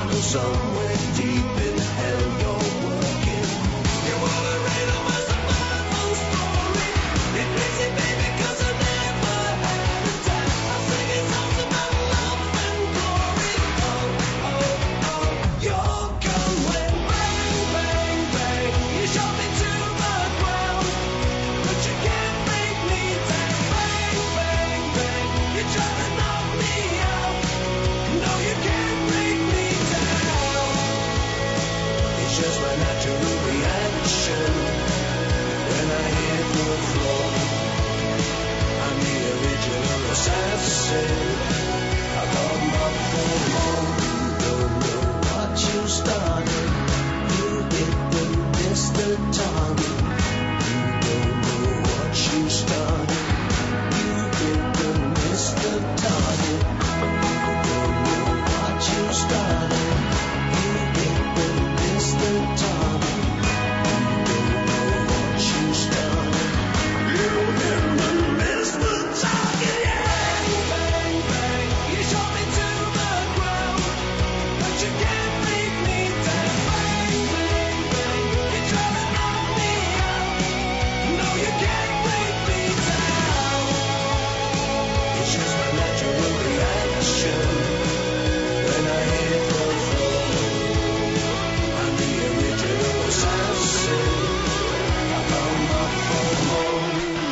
know somewhere deep in hell you're working. You wanna read of my survival story? It makes it baby 'cause I never had a time. I'm singing songs about love and glory. Oh, oh, oh, your gun went bang, bang, bang. You shot me to the ground, but you can't bring me down. Bang, bang, bang. You try to knock me out. No, you can't bring me down. It's just my natural reaction when I hit the floor. I'm the original assassin. I got my full on. You don't know what you started. You hit the miss the target. You don't know what you started. You hit the miss the target. You don't know what you started. You hit the miss the target. You don't know what you started. You hit the miss the target. Bang, bang, bang. You shot me to the ground, but you can't bring me down. Bang, bang, bang. You try to knock me out. No, you can't bring me down. It's just my natural reaction when I hit the floor. I'm the original assassin. I found my phone.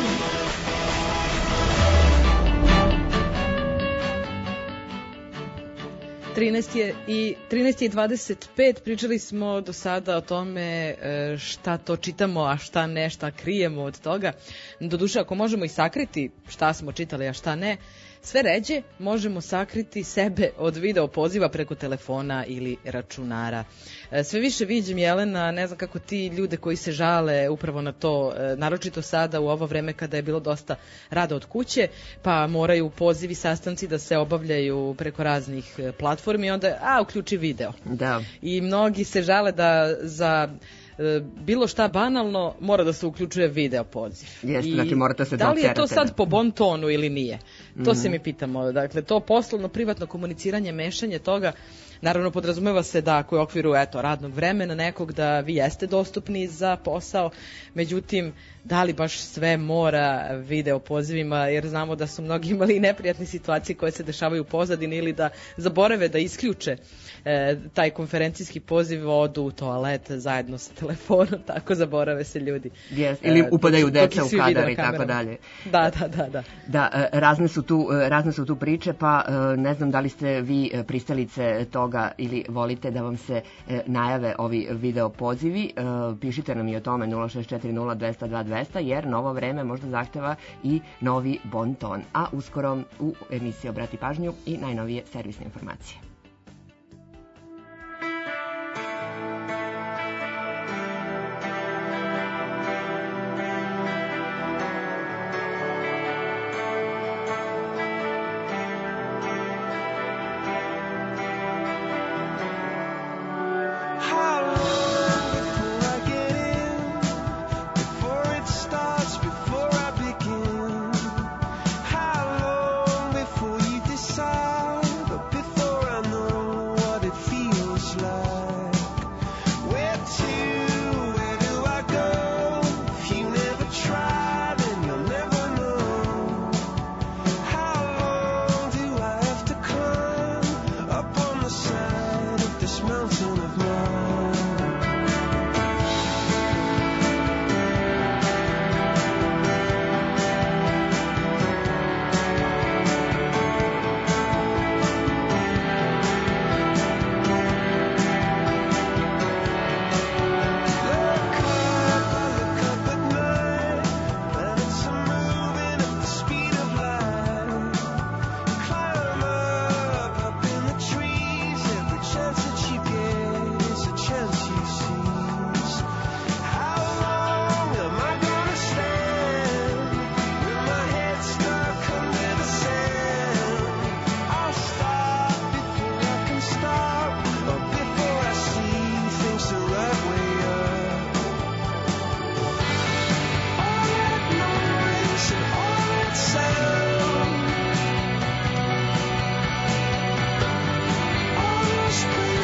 trinaest je i trinaest je i dvadeset pet, pričali smo do sada o tome e, šta to čitamo, a šta ne, šta krijemo od toga. Doduše, ako možemo i sakriti šta smo čitali, a šta ne, sve ređe možemo sakriti sebe od video poziva preko telefona ili računara. E, sve više viđem, Jelena, ne znam kako ti ljude koji se žale upravo na to, e, naročito sada u ovo vreme kada je bilo dosta rada od kuće, pa moraju pozivi, sastanci da se obavljaju preko raznih e, platformi i onda, a, uključi video. Da. I mnogi se žale da za e, bilo šta banalno mora da se uključuje video poziv. Jeste, znači morate se da li je to doterate. sad po bon tonu ili nije? To Mhm. se mi pitamo. Dakle, to poslovno, privatno komuniciranje, mešanje toga, naravno podrazumeva se da ako je u okviru eto, radnog vremena nekog da vi jeste dostupni za posao, međutim, da li baš sve mora video pozivima, jer znamo da su mnogi imali i neprijatne situacije koje se dešavaju u pozadini ili da zaborave da isključe e, taj konferencijski poziv, odu u toalet zajedno sa telefonom, tako zaborave se ljudi. Yes. Ili E, upadaju dok- dok deca u svi video kadar i tako kamerama. dalje. Da, da, da, da. Da, e, razne su tu, e, razne su tu priče, pa e, ne znam da li ste vi e, pristalice toga ili volite da vam se e, najave ovi video pozivi. E, Pišite nam i o tome nula šest četiri nula dvesta dva dvesta, jer novo vreme možda zahteva i novi bon ton. A uskoro u emisiji Obrati pažnju i najnovije servisne informacije. How long before I get in? Before it starts, before I begin? How long before you decide? Or before I know what it feels like? Where to? Where do I go? If you never try, then you'll never know. How long do I have to climb up on the side of this mountain of mine? Look up, I look up at night. Planets are moving at the speed of light. Climb up, up in the trees. Every chance that you get,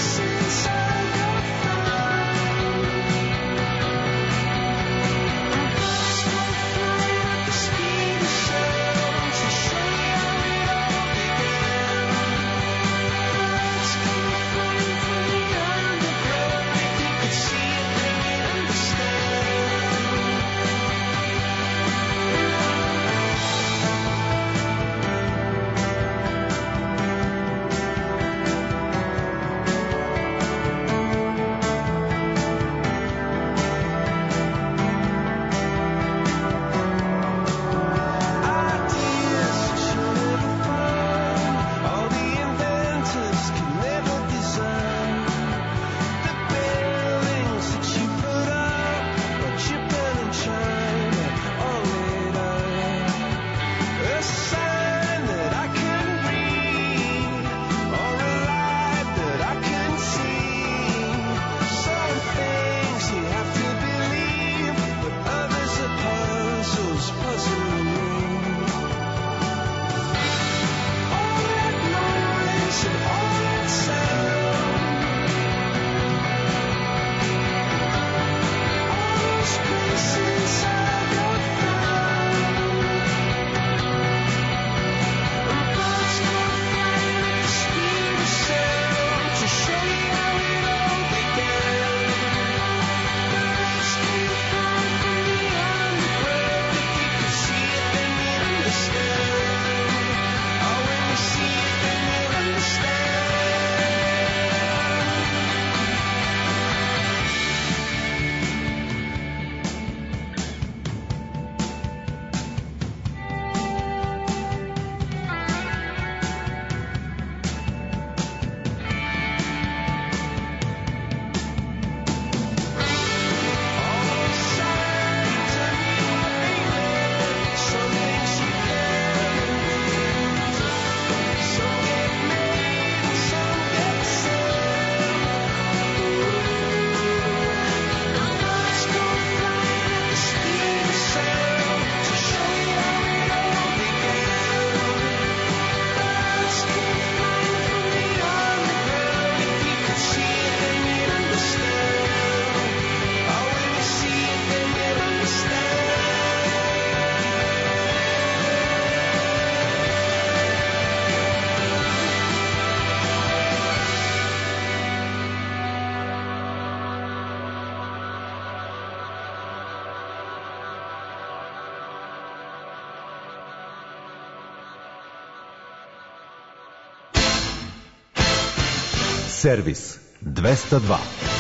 Servis dvesta dva.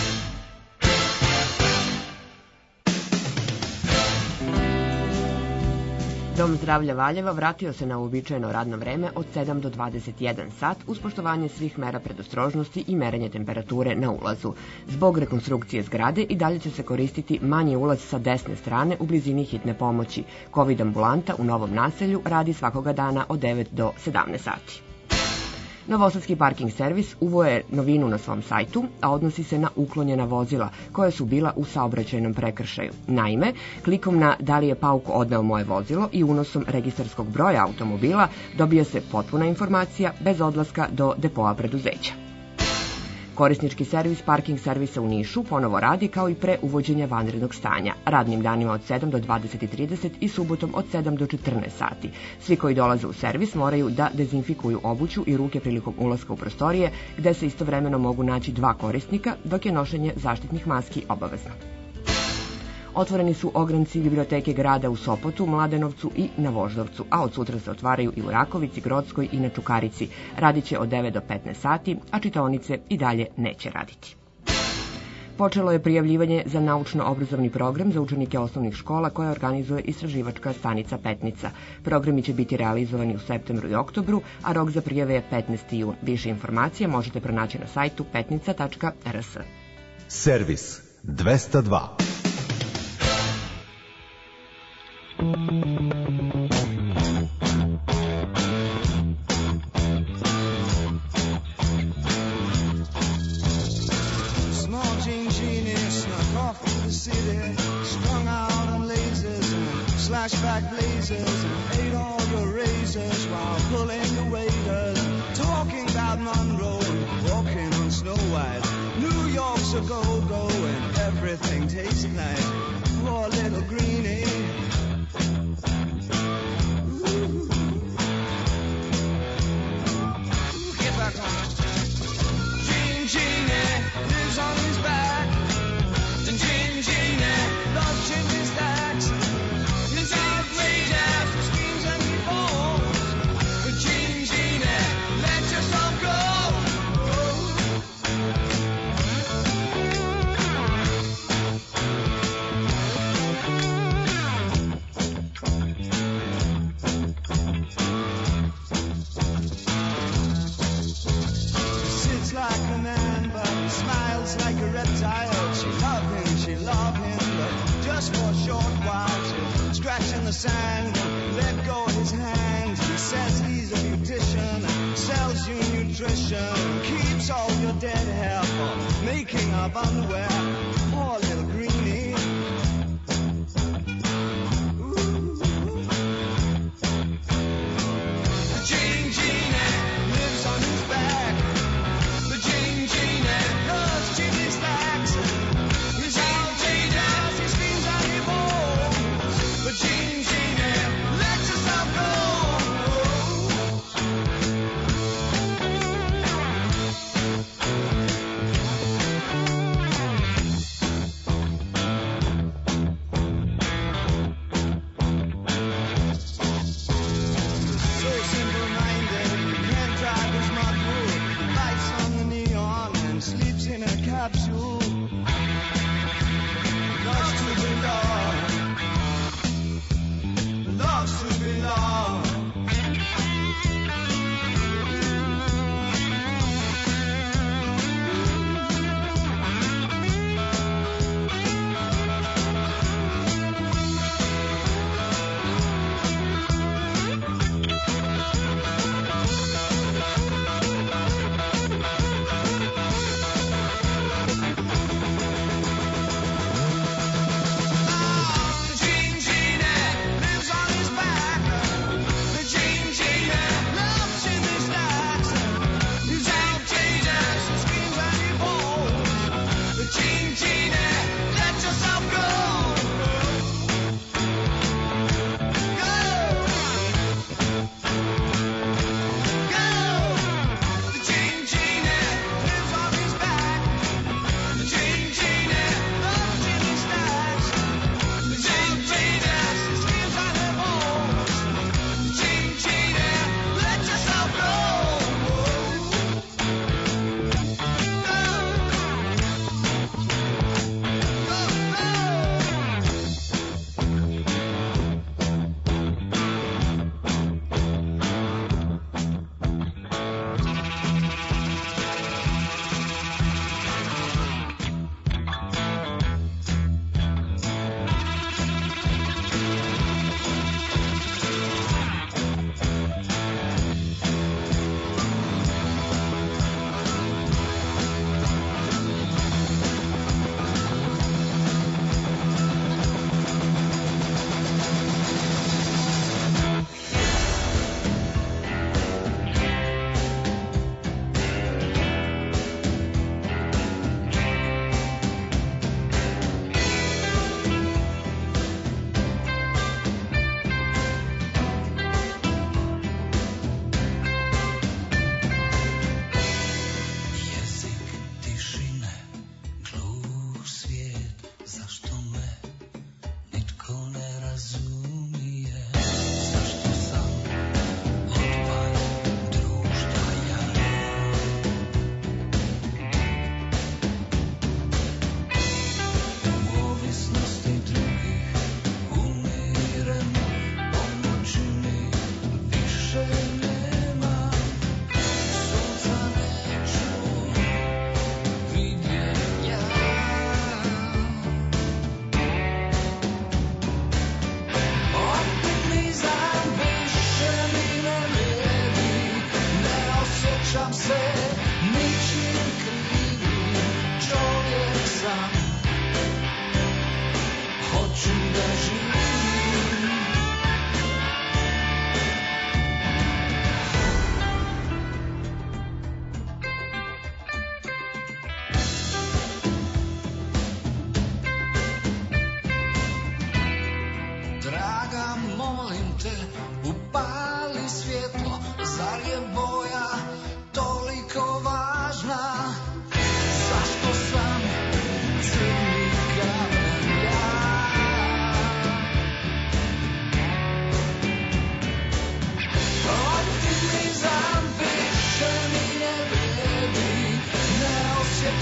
Dom zdravlja Valjeva vratio se na uobičajeno radno vreme od sedam do dvadeset jedan sat uz poštovanje svih mera predostrožnosti i merenje temperature na ulazu. Zbog rekonstrukcije zgrade i dalje će se koristiti manji ulaz sa desne strane u blizini hitne pomoći. Covid ambulanta u Novom naselju radi svakoga dana od devet do sedamnaest sati. Novosadski parking servis uveo je novinu na svom sajtu, a odnosi se na uklonjena vozila koja su bila u saobraćajnom prekršaju. Naime, klikom na da li je pauk odneo moje vozilo i unosom registarskog broja automobila dobija se potpuna informacija bez odlaska do depoa preduzeća. Korisnički servis parking servisa u Nišu ponovo radi kao i pre uvođenja vanrednog stanja, radnim danima od sedam do dvadeset trideset i subotom od sedam do četrnaest sati. Svi koji dolaze u servis moraju da dezinfikuju obuću i ruke prilikom ulaska u prostorije, gde se istovremeno mogu naći dva korisnika, dok je nošenje zaštitnih maski obavezno. Otvoreni su ogranci biblioteke grada u Sopotu, Mladenovcu i na Voždovcu, a od sutra se otvaraju i u Rakovici, Grockoj i na Čukarici. Radiće od devet do petnaest sati, a čitaonice i dalje neće raditi. Počelo je prijavljivanje za naučno-obrazovni program za učenike osnovnih škola koje organizuje istraživačka stanica Petnica. Programi će biti realizovani u septembru i oktobru, a rok za prijave je petnaesti jun. Više informacija možete pronaći na sajtu petnica tačka r s. Servis dvesta dva. Strung out on lasers and slashback blazers and ate all the razors while pulling the waiters, talking about Monroe and walking on Snow White. New York's a go-go and everything tastes nice. Poor little greenie. Ooh. Get back on. Gene Genie lives on his back. And Gene Genie loves chimney stacks. It's outrageous, he screams and he falls. But Gene Genie, let yourself go. Sits like a man, but he smiles like a reptile. She love him, she love him, but just for a short while. She'll scratch in the sand, let go of his hand. He says he's a beautician, sells you nutrition, keeps all your dead hair for making up underwear. Poor little greenie. Ooh. Gene Genie lives on his back. The Gene Genie loves chimney stacks. He's outrageous, he screams and he moans. But Gene Genie, let yourself go. So simple-minded, can't drive his mud, lights on the neon and sleeps in a capsule. Loves to belong, loves to belong.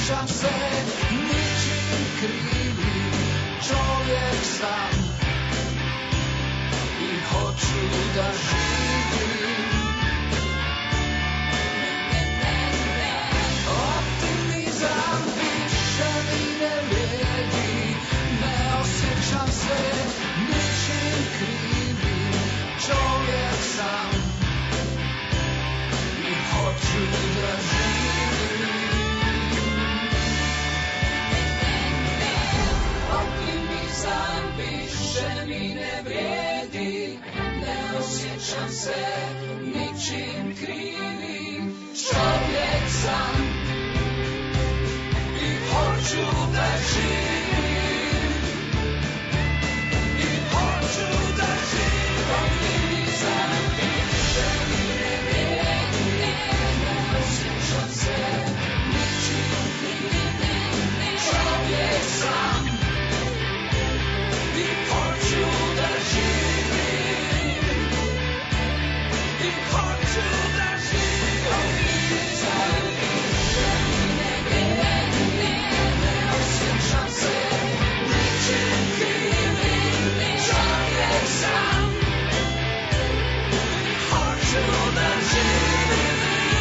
osjećam se ničim krivi, čovjek sam i hoću da živim. Optimizam više mi ne vrijedi, ne osjećam se ničim krivi, čovjek sam i hoću da živim. Optimizam više mi ne vrijedi, ne osjećam se ničim krivi, čovjek sam i hoću da živim. I hoću da živim. Optimizam više mi ne vrijedi, ne osjećam se ničim krivi, čovjek sam i hoću da živim. I hoću da živim. Optimizam više mi ne vrijedi, ne osjećam se ničim krivi, čovjek sam i hoću da živim.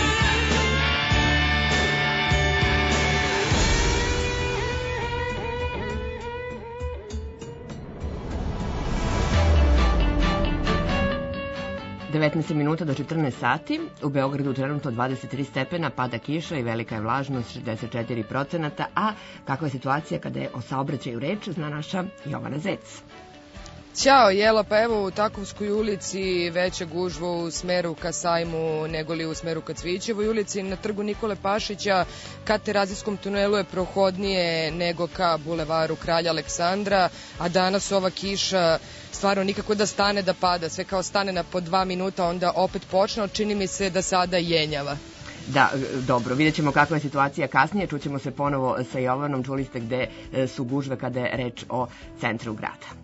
devetnaest minuta do četrnaest sati. U Beogradu trenutno dvadeset tri stepena, pada kiša i velika je vlažnost šezdeset četiri procenata. A kakva je situacija kada je o saobraćaju reč, zna naša Jovana Zec. Ćao, Jela, pa evo u Takovskoj ulici veća gužva u smeru ka Sajmu nego li u smeru ka Cvićevoj ulici. Na trgu Nikole Pašića ka Terazijskom tunelu je prohodnije nego ka bulevaru Kralja Aleksandra, a danas ova kiša stvarno nikako da stane da pada, sve kao stane na po dva minuta, onda opet počne, čini mi se da sada jenjava. Da, dobro, vidjet ćemo kakva je situacija kasnije, čućemo se ponovo sa Jovanom, čuli ste gde su gužve kada je reč o centru grada.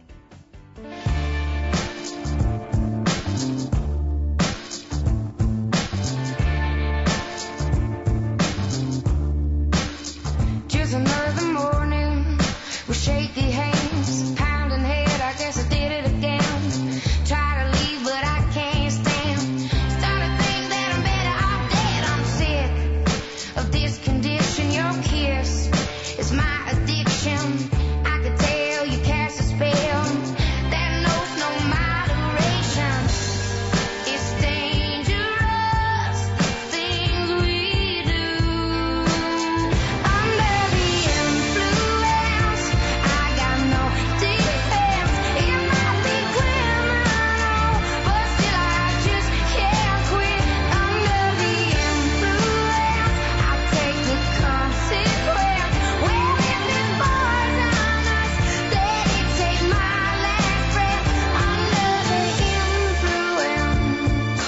Just another morning with shaky hands, pounding head, I guess I did it again. Try to leave but I can't stand. Started to think that I'm better off dead. I'm sick of this condition. Your kiss is my addiction. I could tell you cast a spell that knows no moderation. It's dangerous, the things we do. Under the influence, I got no defense. It might be criminal, but still I just can't quit. Under the influence, I'll take the consequence. Well, if it's poisonous, let it take my last breath. Under the influence,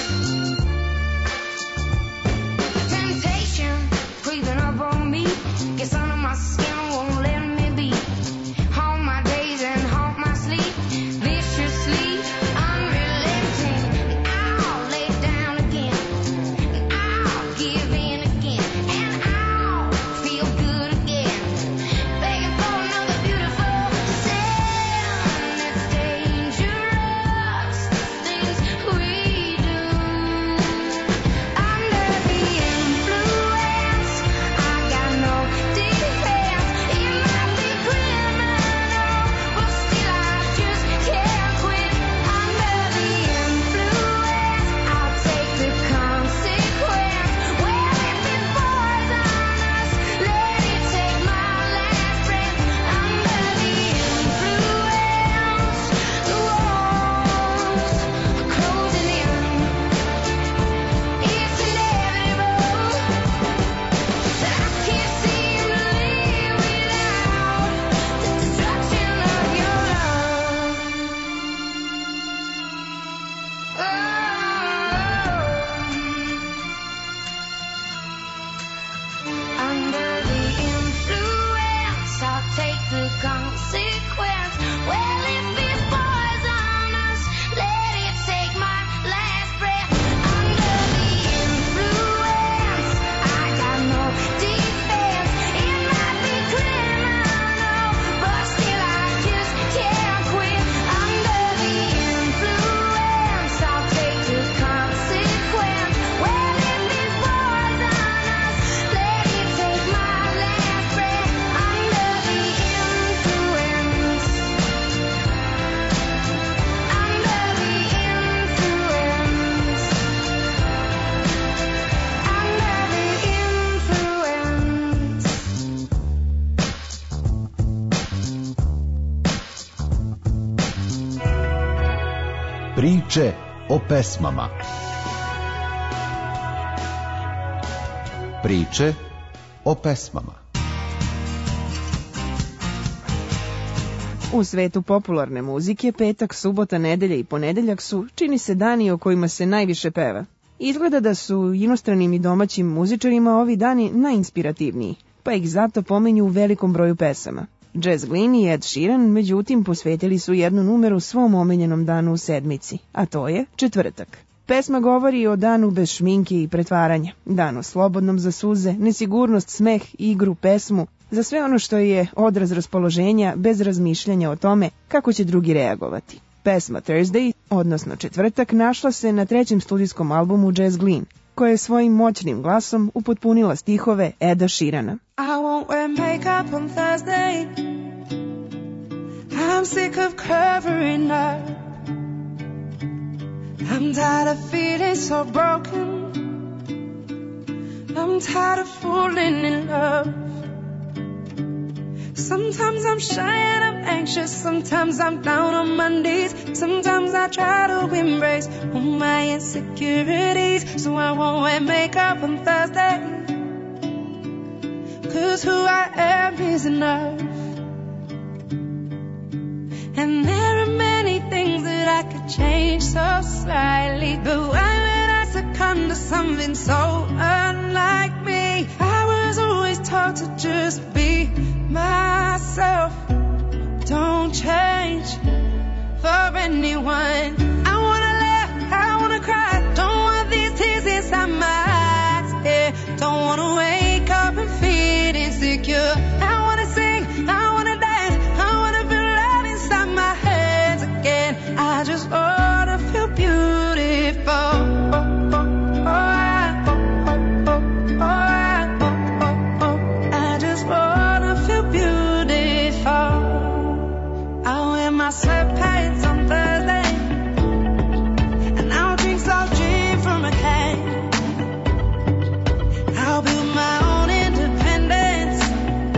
temptation creeping up on me, gets under my skin, won't let me be. Haunt my days and haunt my sleep, viciously unrelenting. And I'll lay down again, and I'll give in again, and I'll feel good again. Begging for another beautiful sin. It's dangerous, the things we do. Under the influence, I got no defense. Priče o pesmama. Priče o pesmama. U svetu popularne muzike petak, subota, nedelja i ponedeljak su, čini se, dani o kojima se najviše peva. Izgleda da su inostranim i domaćim muzičarima ovi dani najinspirativniji, pa ih zato pominju u velikom broju pesama. Jess Glynne i Ed Sheeran, međutim, posvetili su jednu numeru svom omiljenom danu u sedmici, a to je četvrtak. Pesma govori o danu bez šminke i pretvaranja, danu slobodnom za suze, nesigurnost, smeh, igru, pesmu, za sve ono što je odraz raspoloženja bez razmišljanja o tome kako će drugi reagovati. Pesma Thursday, odnosno četvrtak, našla se na trećem studijskom albumu Jess Glynne, koja je svojim moćnim glasom upotpunila stihove Eda Sheerana. I won't wear makeup on Thursday. I'm sick of covering up. I'm tired of feeling so broken. I'm tired of falling in love. Sometimes I'm shy and I'm anxious. Sometimes I'm down on my knees. Sometimes I try to embrace all my insecurities. So I won't wear makeup on Thursday. 'Cause who I am is enough. And there are many things that I could change so slightly. But why would I succumb to something so unlike me? I was always taught to just be myself. Don't change for anyone. I wanna laugh, I wanna cry. Don't want these tears inside my eyes. Yeah, don't wanna wake up and feel insecure. I wanna sing, I wanna dance, I wanna feel love inside my hands again. I just wanna feel beautiful. Oh, oh, oh, I, oh, oh, oh, I, oh, oh, oh. I just wanna feel beautiful. I wear my sweatpants on Thursday, and I'll drink soft gin from a can. I'll build my own independence.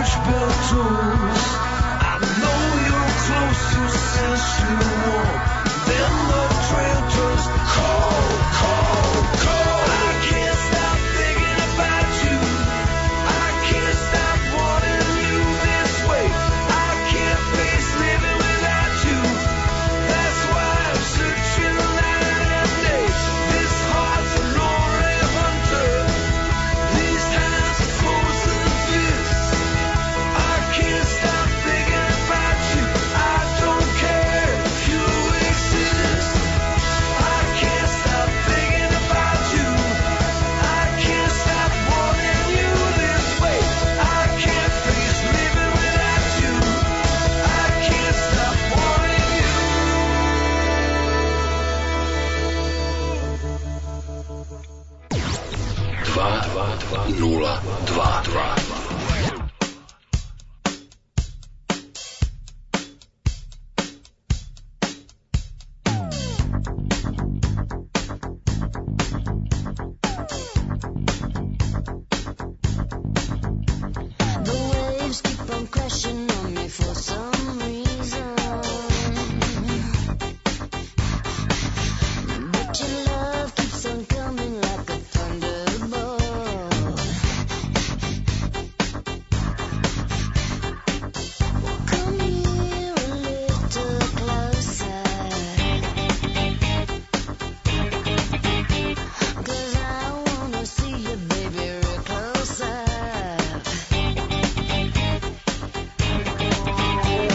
church bell tolls. I know you're close, you sense you warm. Then the train turns cold, cold, cold. I can't stop thinking about you. I can't stop wanting you this way. I can't face living without you. That's why I'm searching night and day. This heart's a lonely hunter. These hands are frozen fists. I can't stop thinking about you. I don't care if you exist. I can't stop thinking about you. I can't stop wanting you this way. I can't face living without you. I can't stop wanting you. dva nula dva dva. The waves keep on crashing on me for some reason. But your love keeps on coming like a thunderbolt. Come here a little closer, 'cause I wanna see you, baby, real close up.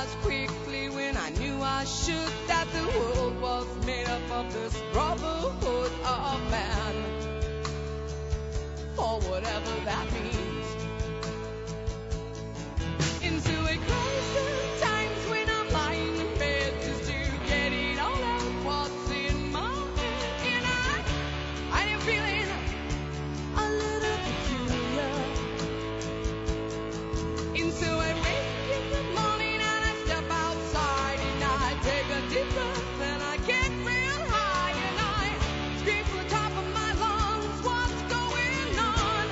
realized quickly when I knew I should that the world was made up of this brotherhood of man, or whatever that means. Into a crisis times when I'm lying in bed just to get it all out what's in my head, and I, I am feeling a little peculiar. Into a wake in the morning and I step outside and I take a deep breath and I get real high and I scream from the top of my lungs, what's going on?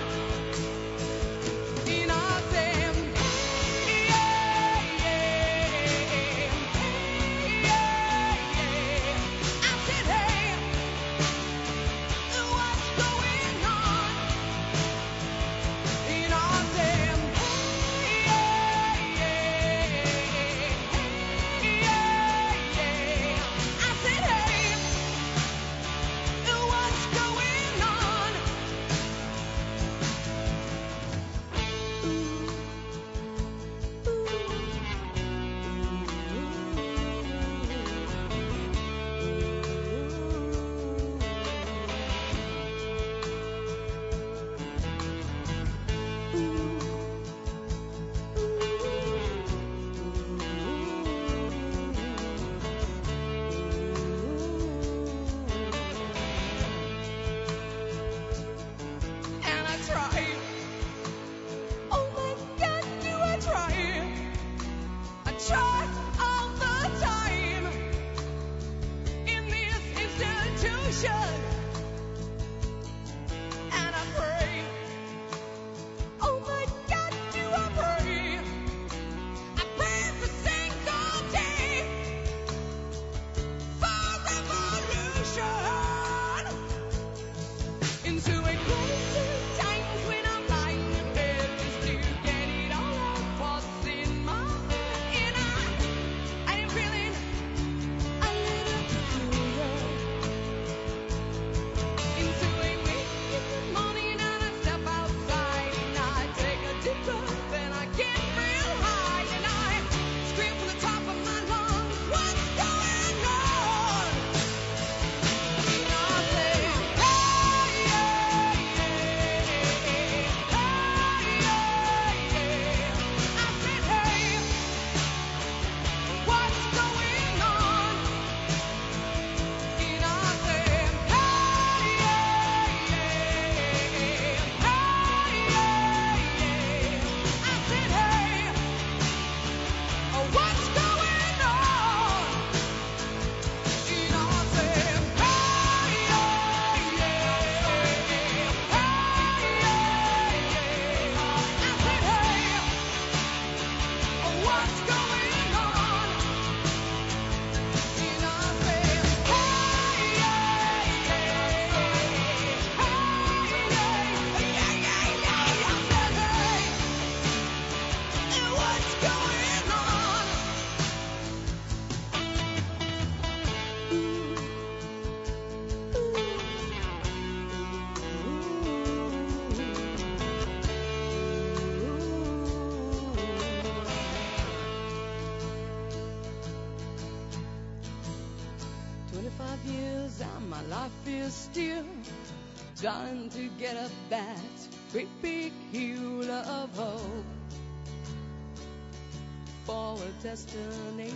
And I say, hey, yeah, yeah, hey, yeah, yeah. I said, hey, what's going on? And I say, hey, yeah, yeah, hey, yeah, yeah. I said, hey, what's going on? And I try. Oh my God, do I try? I try all the time in this institution. And I pray. Oh my God, do I pray? I pray every single day for revolution. Into a crisis times when I'm lying in bed just to get it all out what's in my head, and I, I am feeling a little peculiar. Into a wake in the morning and I step outside and I take a deep breath and I get real high and I scream from the top of my lungs, what's going on? And I say, hey, yeah, yeah, hey, yeah, yeah. I said, hey, what's going on? And I say, hey, yeah, yeah, hey, yeah, yeah. I said, hey, what's going on? And I said, hey, yeah, yeah, hey, yeah, yeah. I said, hey, what's going on? And I said, hey, yeah, yeah, hey, yeah, yeah, yeah. I said, hey, what's going on? Twenty-five years and my life is still trying to get up that great big hill of hope for a destination.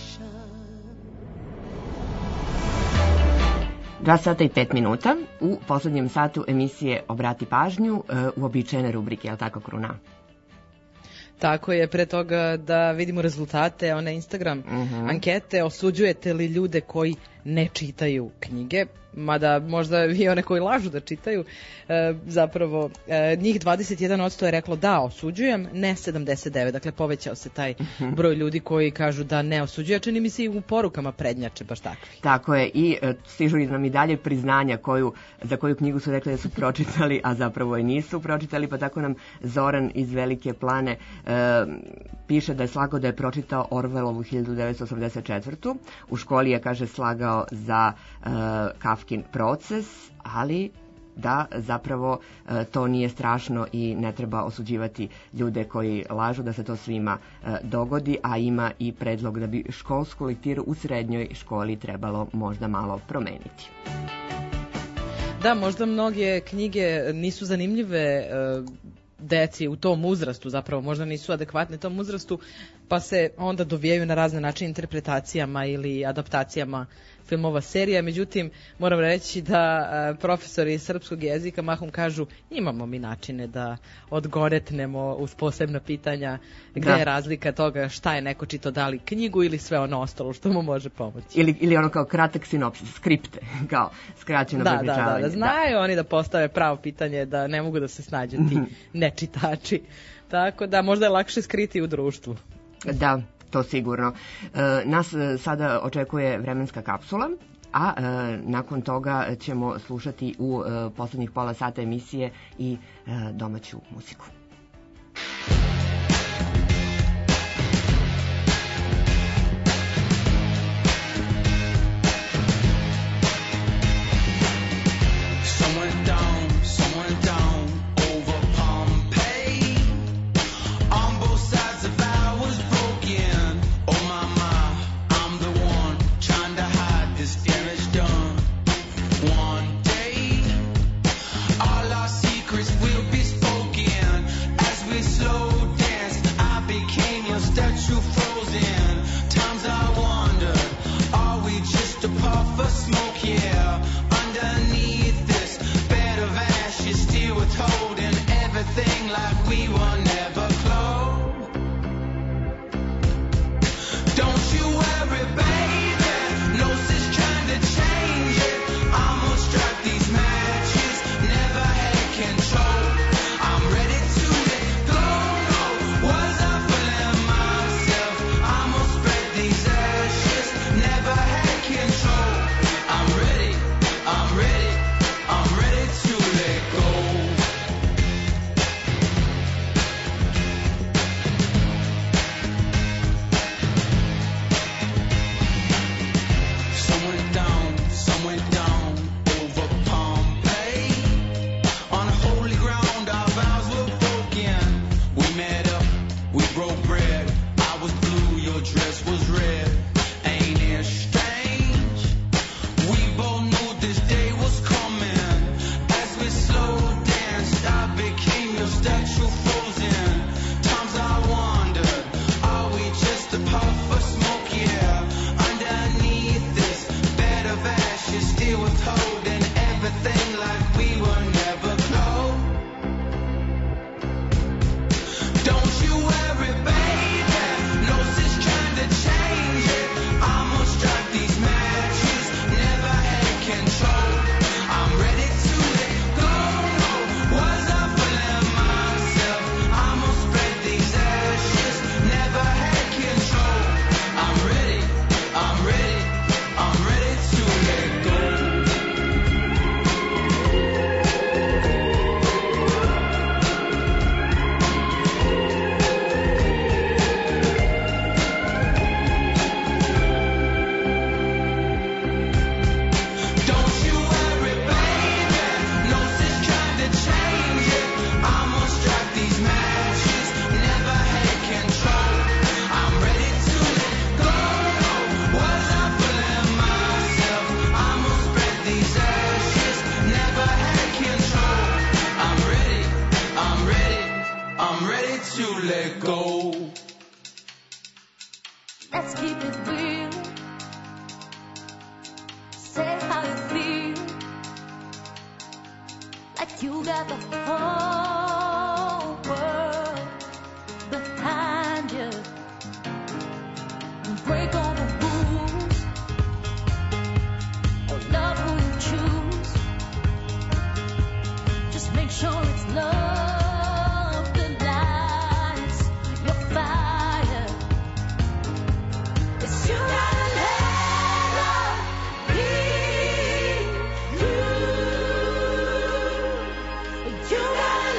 Dva sata i pet minuta. U poslednjem satu emisije Obrati pažnju, e, uobičajene rubrike, je li tako, Kruna? Tako je, pre toga da vidimo rezultate, one Instagram Mhm. ankete, osuđujete li ljude koji ne čitaju knjige, mada možda i one koji lažu da čitaju, e, zapravo e, njih dvadeset jedan posto je reklo da osuđujem, ne sedamdeset devet, dakle povećao se taj broj ljudi koji kažu da ne osuđuje, čini mi se i u porukama prednjače baš takvi. Tako je, i e, stižu nam i dalje priznanja koju, za koju knjigu su rekli da su pročitali, a zapravo i nisu pročitali, pa tako nam Zoran iz Velike Plane e, piše da je slagao da je pročitao Orwellovu hiljadu devetsto osamdeset četvrtu. U školi je, kaže, slagao za e, Kafkin Proces, ali da zapravo e, to nije strašno i ne treba osuđivati ljude koji lažu, da se to svima e, dogodi, a ima i predlog da bi školsku lektiru u srednjoj školi trebalo možda malo promeniti. Da, možda mnoge knjige nisu zanimljive e, deci u tom uzrastu, zapravo možda nisu adekvatne tom uzrastu, pa se onda dovijaju na razne načine interpretacijama ili adaptacijama filmova, serija. Međutim, moram reći da e, profesori srpskog jezika mahom kažu imamo mi načine da odgoretnemo uz posebna pitanja gde Da. je razlika toga šta je neko čito, da li knjigu ili sve ono ostalo što mu može pomoći. Ili, ili ono kao kratak sinopsis, skripte, kao skraćeno Da, da, prepričavanje. da, da, znaju oni da postave pravo pitanje, da ne mogu da se snađu ti nečitači. Tako da možda je lakše skriti u društvu. Da, to sigurno. E, nas e, sada očekuje vremenska kapsula, a e, nakon toga ćemo slušati u e, poslednjih pola sata emisije i e, domaću muziku. Some went down, some went down over Pompeii. On both sides of ours broken. Oh my my, I'm the one trying to hide this damage done. One day, all our secrets will be spoken. As we slow danced, I became your statue frozen. Times I wondered, are we just a puff of smoke? Yeah, underneath this bed of ashes, still withholding everything like we were never close. Don't you worry, baby, no sense trying to change it. I'ma strike these matches, never had control. I'm ready to let go, no, was I fooling myself? I'ma spread these ashes, never had control. I'm ready, I'm ready, I'm ready to let go. Some went down, some went down over Pompeii. On holy ground, our vows were broken. We met up, we broke bread. I was blue, your dress was red. Ain't it strange? We both knew this day was coming. As we slow danced, I became your statue frozen. Times I wondered, are we just a puff of smoke? Yeah, underneath this bed of ashes, still withholding everything like we were never close. Don't you worry, baby, no sense trying to change it. I'ma strike these matches, never had control. I'm ready to let go, no, was I fooling myself? I'ma spread these ashes, never had control. I'm ready, I'm ready, I'm ready to let go. Don't you worry, baby, no sense trying to change it. I'ma strike these matches, never had control. I'm ready to let go, no, was I fooling myself? I'ma spread these ashes, never had control. I'm ready, I'm ready, I'm ready to let go. Let's keep it real. Say how you feel. Like you got the whole world behind you. Break all the rules. Or love who you choose. Just make sure it's love that lights your fire. It's you gotta let love be you. You gotta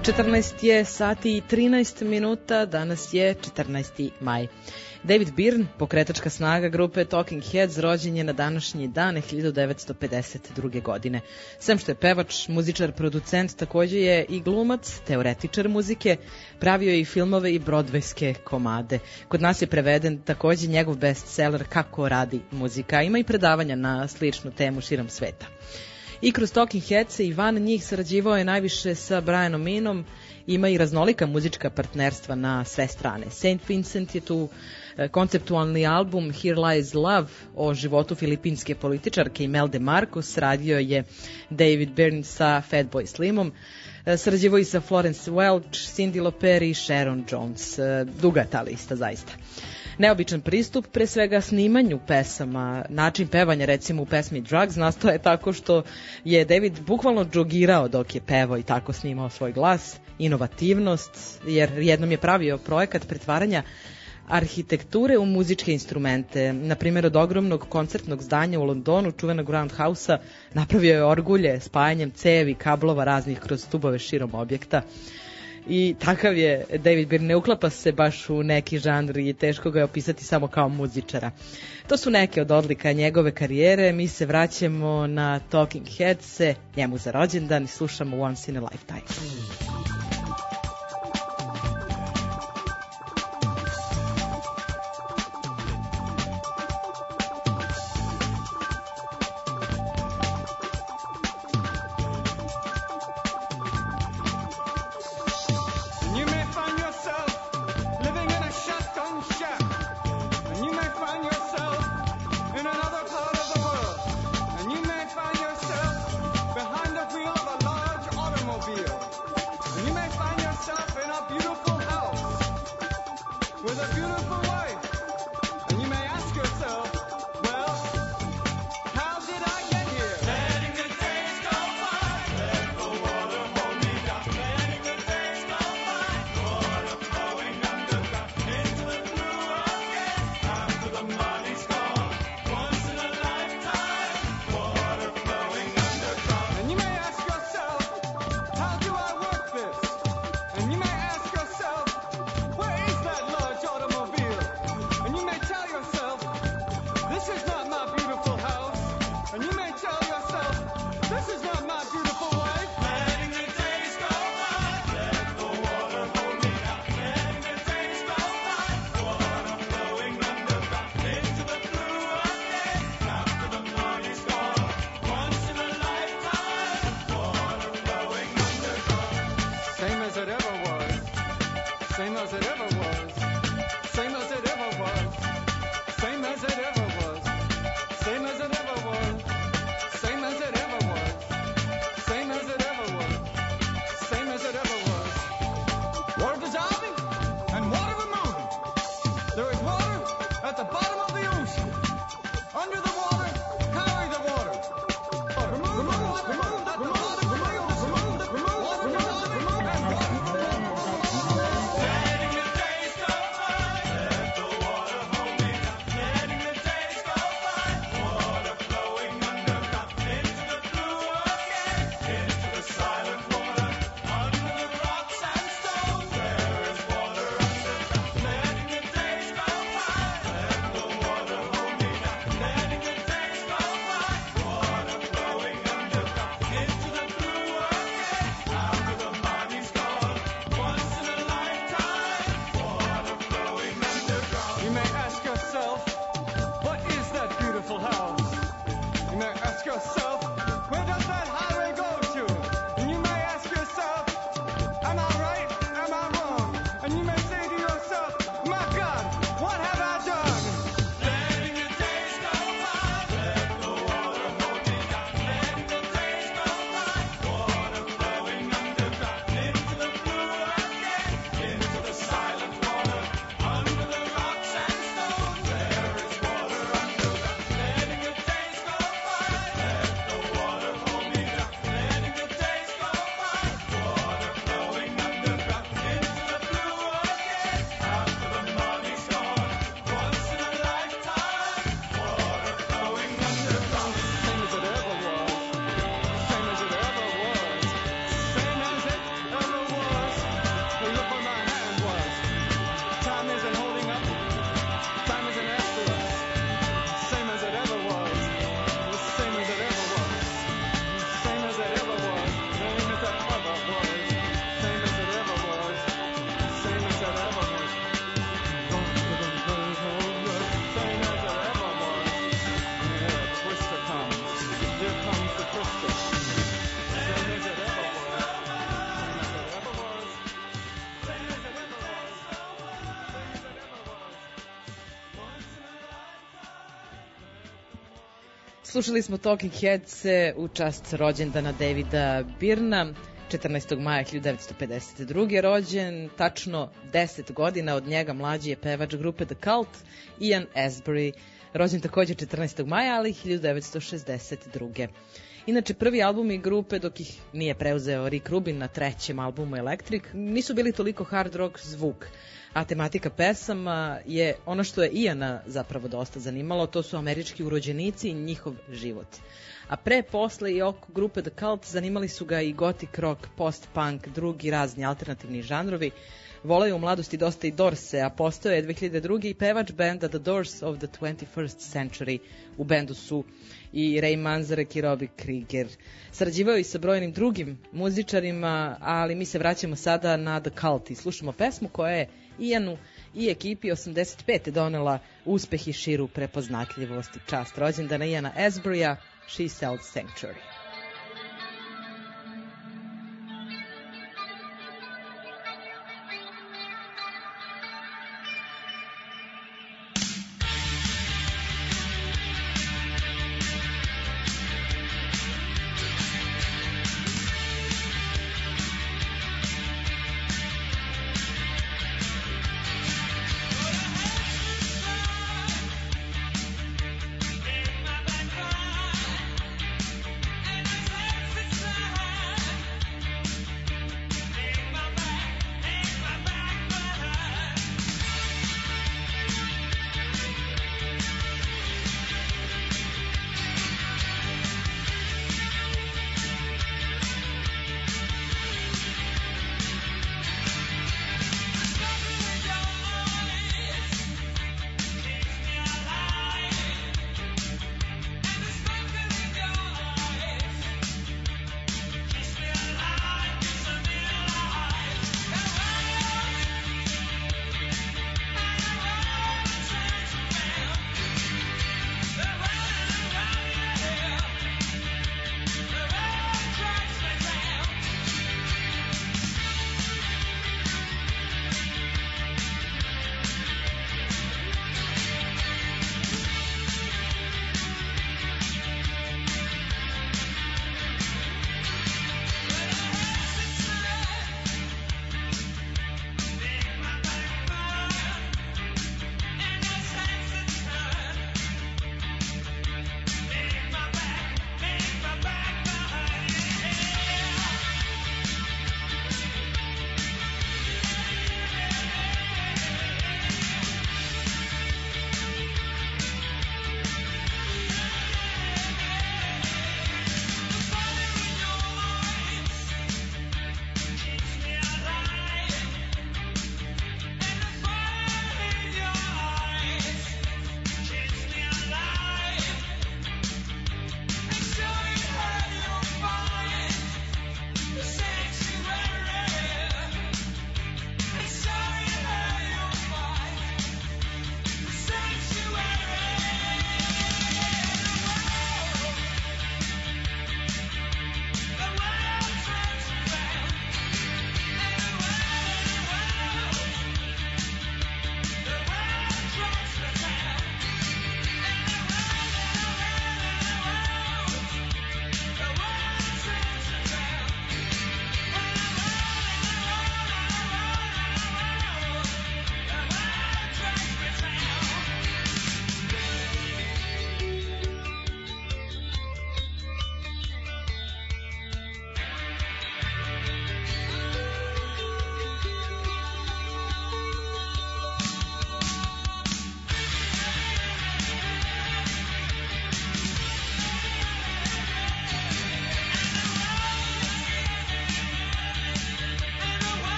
četrnaest je sati i trinaest minuta, danas je četrnaesti maj. David Byrne, pokretačka snaga grupe Talking Heads, rođen je na današnji dan hiljadu devetsto pedeset druge. godine. Sem što je pevač, muzičar, producent, takođe je i glumac, teoretičar muzike, pravio je i filmove i brodvejske komade. Kod nas je preveden takođe njegov bestseller Kako radi muzika. Ima i predavanja na sličnu temu širom sveta. I kroz Talking Heads i van njih sarađivao je najviše sa Brianom Enoom, ima i raznolika muzička partnerstva na sve strane. Saint Vincent je tu konceptualni album Here Lies Love o životu filipinske političarke Imelda Marcos, radio je David Byrne sa Fatboy Slimom, sarađivao i sa Florence Welch, Cyndi Lauper i Sharon Jones. Duga ta lista zaista. Neobičan pristup, pre svega snimanju pesama, način pevanja recimo u pesmi Drugs nastao je tako što je David bukvalno džogirao dok je pevao i tako snimao svoj glas, inovativnost, jer jednom je pravio projekat pretvaranja arhitekture u muzičke instrumente. Na primjer, od ogromnog koncertnog zdanja u Londonu, čuvenog Roundhouse-a, napravio je orgulje spajanjem cevi, kablova raznih kroz stubove širom objekta. I takav je David Byrne, ne uklapa se baš u neki žanr i teško ga je opisati samo kao muzičara. To su neke od odlika njegove karijere. Mi se vraćamo na Talking Heads-e, njemu za rođendan i slušamo Once in a Lifetime. Behind the wheel of a large automobile. Slušali smo Talking Heads u čast rođendana Davida Byrna, četrnaestog maja hiljadu devetsto pedeset druge rođen, tačno deset godina od njega mlađi je pevač grupe The Cult, Ian Astbury, rođen također četrnaestog maja, ali hiljadu devetsto šezdeset druge. Inače, prvi albumi grupe, dok ih nije preuzeo Rick Rubin na trećem albumu Electric, nisu bili toliko hard rock zvuk, a tematika pesama je ono što je Iana zapravo dosta zanimalo, to su američki urođenici i njihov život. A pre, posle i oko grupe The Cult zanimali su ga i gothic rock, post-punk, drugi razni alternativni žanrovi. Voleo je u mladosti dosta i Dorse, a postao je dve hiljade druge i pevač benda The Doors of the twenty-first century. U bendu su i Ray Manzarek i Robbie Krieger. Sarađivao i sa brojnim drugim muzičarima, ali mi se vraćamo sada na The Cult i slušamo pesmu koja je Ianu i ekipi osamdeset pete donela uspeh i širu prepoznatljivost i čast rođendana Iana Astburya, She Sells Sanctuary. And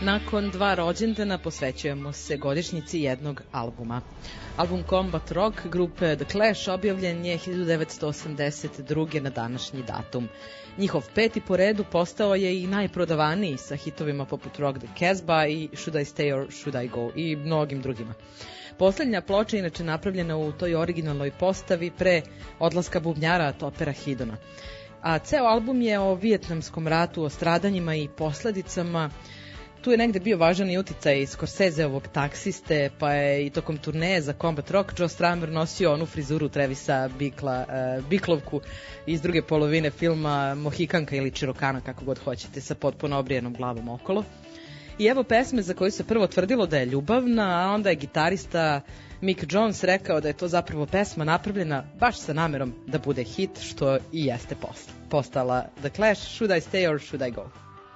Nakon dva rođendana posvećujemo se godišnjici jednog albuma. Album Combat Rock grupe The Clash objavljen je hiljadu devetsto osamdeset druge na današnji datum. Njihov peti po redu postao je i najprodavaniji sa hitovima poput Rock the Casbah i Should I Stay or Should I Go i mnogim drugima. Poslednja ploča je inače napravljena u toj originalnoj postavi pre odlaska bubnjara Topera Hidona. A ceo album je o Vijetnamskom ratu, o stradanjima i posledicama. Tu je negde bio važan i uticaj Scorseseovog Taksiste, pa je i tokom turneje za Combat Rock Joe Strummer nosio onu frizuru Trevisa Bikla, uh, Biklovku iz druge polovine filma Mohikanka ili Čirokana, kako god hoćete, sa potpuno obrijenom glavom okolo. I evo pesme za koju se prvo tvrdilo da je ljubavna, a onda je gitarista Mick Jones rekao da je to zapravo pesma napravljena baš sa namerom da bude hit, što i jeste postala. The Clash, Should I Stay or Should I Go?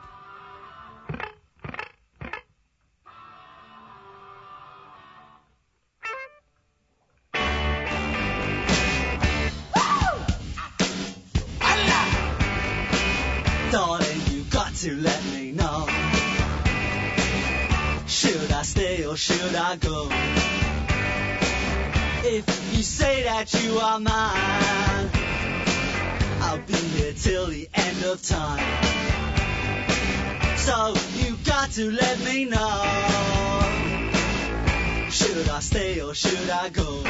Darling, you got to let me know. Should I stay or should I go? If you say that you are mine, I'll be here till the end of time. So you got to let me know. Should I stay or should I go?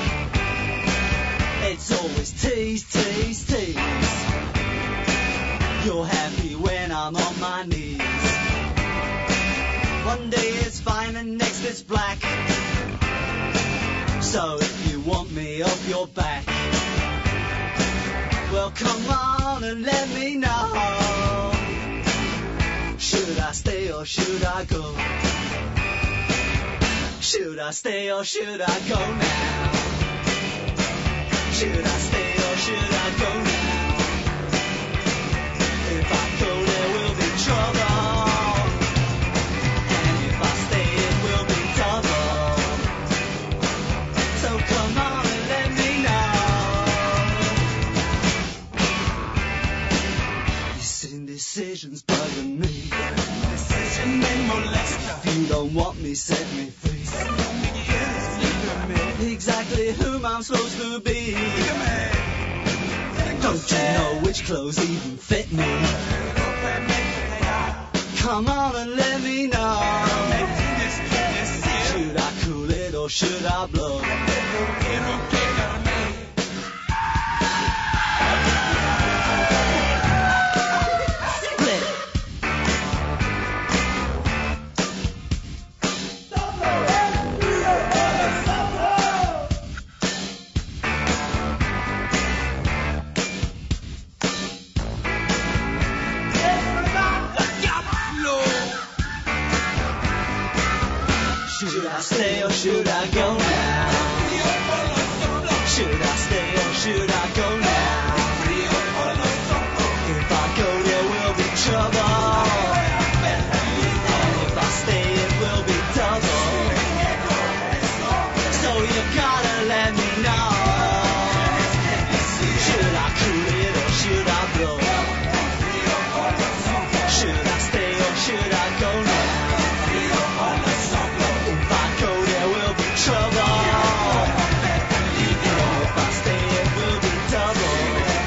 It's always tease, tease, tease. You're happy when I'm on my knees. One day it's fine and next it's black. So if you want me off your back, well come on and let me know. Should I stay or should I go? Should I stay or should I go now? Should I stay or should I go now? If I go there will be trouble, and if I stay it will be double. So come on and let me know. These indecisions bugging me. Decision they molest. If you don't want me, set me free. Exactly whom I'm supposed to be. Don't you know which clothes even fit me? Come on and let me know. Should I cool it or should I blow? Should I stay or should I go now? Should I stay or should I go now? If I go there will be trouble, and if I stay it will be double. So you gotta let me know. Should I cool it or should I blow? Should I stay or should I go now? Trouble. If I stay, it will be double.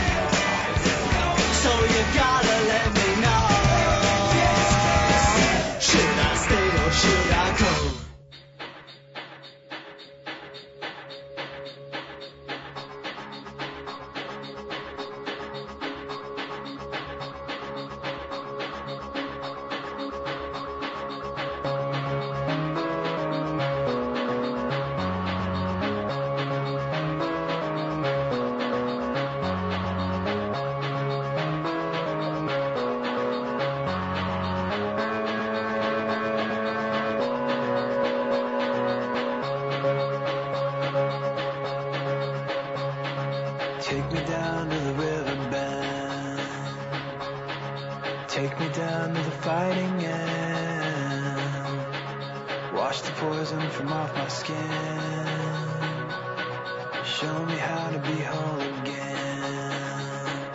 So you gotta let me know. Should I stay or should I go?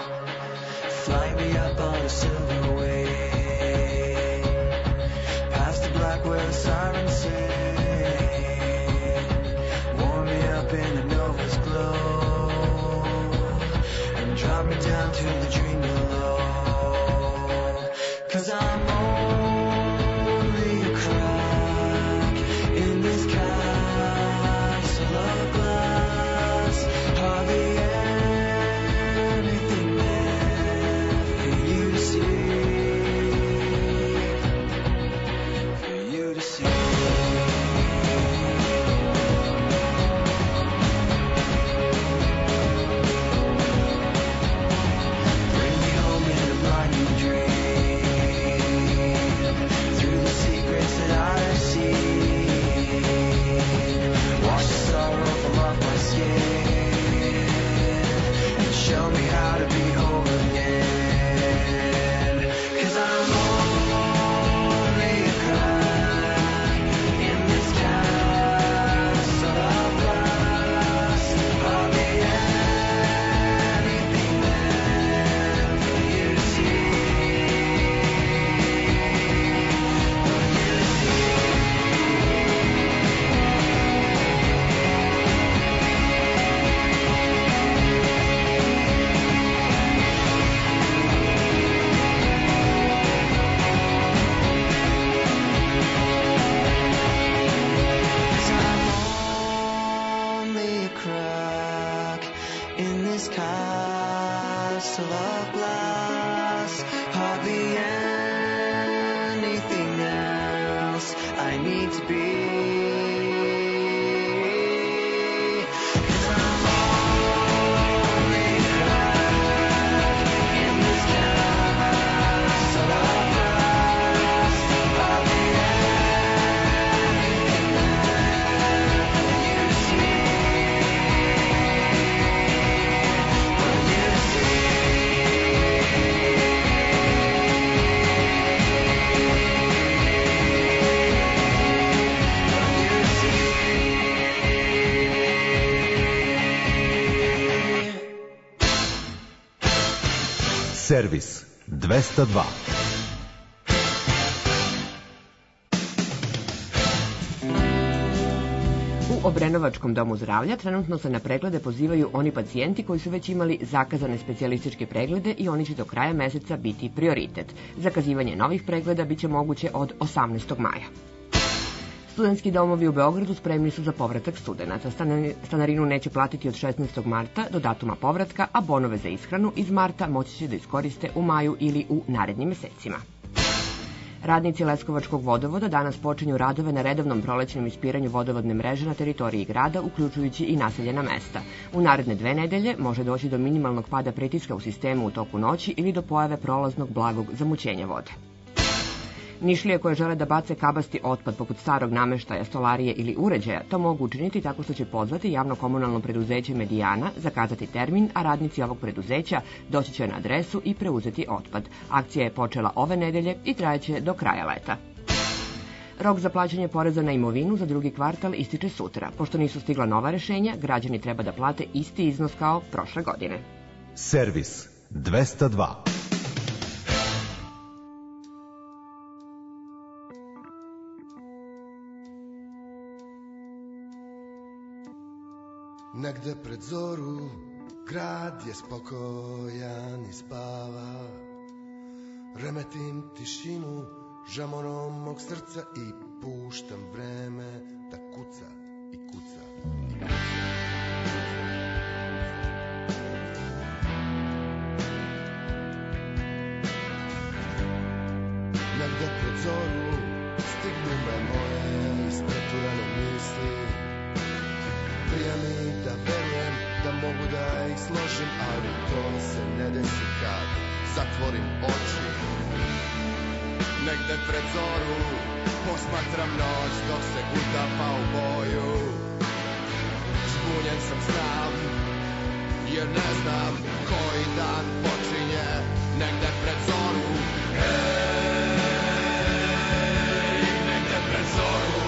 Fly me up on a silver wave, pass where the sirens sing. Warm me up in the Nova's glow and drop me down to the dream below. 'Cause I'm only a crack in this castle of glass. Hardly anything there for you to see. For you to see. Bring me home in a blinding dream, through the secrets that I have seen. Wash the sorrow from off my skin and show me how to be whole again. 'Cause I'm only a crack in this castle of glass. Hardly anything there for you to see. For you to see. Cause I'm only a crack in this castle of glass. Hardly anything else I need to be. 'Cause I'm only a crack in this castle of glass. Hardly anything there for you to see. For you to see. Servis dvesta dva. U Obrenovačkom domu zdravlja trenutno se na preglede pozivaju oni pacijenti koji su već imali zakazane specijalističke preglede i oni će do kraja meseca biti prioritet. Zakazivanje novih pregleda biće moguće od osamnaestog maja. Studentski domovi u Beogradu spremni su za povratak studenata. Stanarinu neće platiti od šesnaestog marta do datuma povratka, a bonove za ishranu iz marta moći će da iskoriste u maju ili u narednim mesecima. Radnici Leskovačkog vodovoda danas počinju radove na redovnom prolećnom ispiranju vodovodne mreže na teritoriji grada, uključujući i naseljena mesta. U naredne dve nedelje može doći do minimalnog pada pritiska u sistemu u toku noći ili do pojave prolaznog blagog zamućenja vode. Nišlije koje žele da bace kabasti otpad poput starog nameštaja, stolarije ili uređaja, to mogu učiniti tako što će pozvati javno-komunalno preduzeće Medijana, zakazati termin, a radnici ovog preduzeća doći će na adresu i preuzeti otpad. Akcija je počela ove nedelje i trajeće do kraja leta. Rok za plaćanje poreza na imovinu za drugi kvartal ističe sutra. Pošto nisu stigla nova rešenja, građani treba da plate isti iznos kao prošle godine. Servis dvesta dva. Negde pred zoru grad je spokojan i spava. Remetim tišinu žamorom mog srca i puštam vreme da kuca i kuca i kuca. Negde pred zoru stignu me moje ispreturane misli. Prija mi da verujem da mogu da ih složim, ali to se ne desi kad zatvorim oči. Negde pred zoru posmatram noć dok se utapa u boju. Zbunjen sam sam, jer ne znam koji dan počinje. Negde pred zoru, ej, negde pred zoru.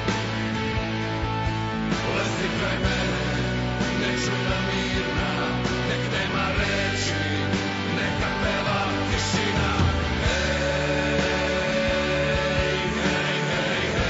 Lezi kraj mene, nečujna mirna, nek nema reči, neka peva tišina. Hej, hej, hej, hej.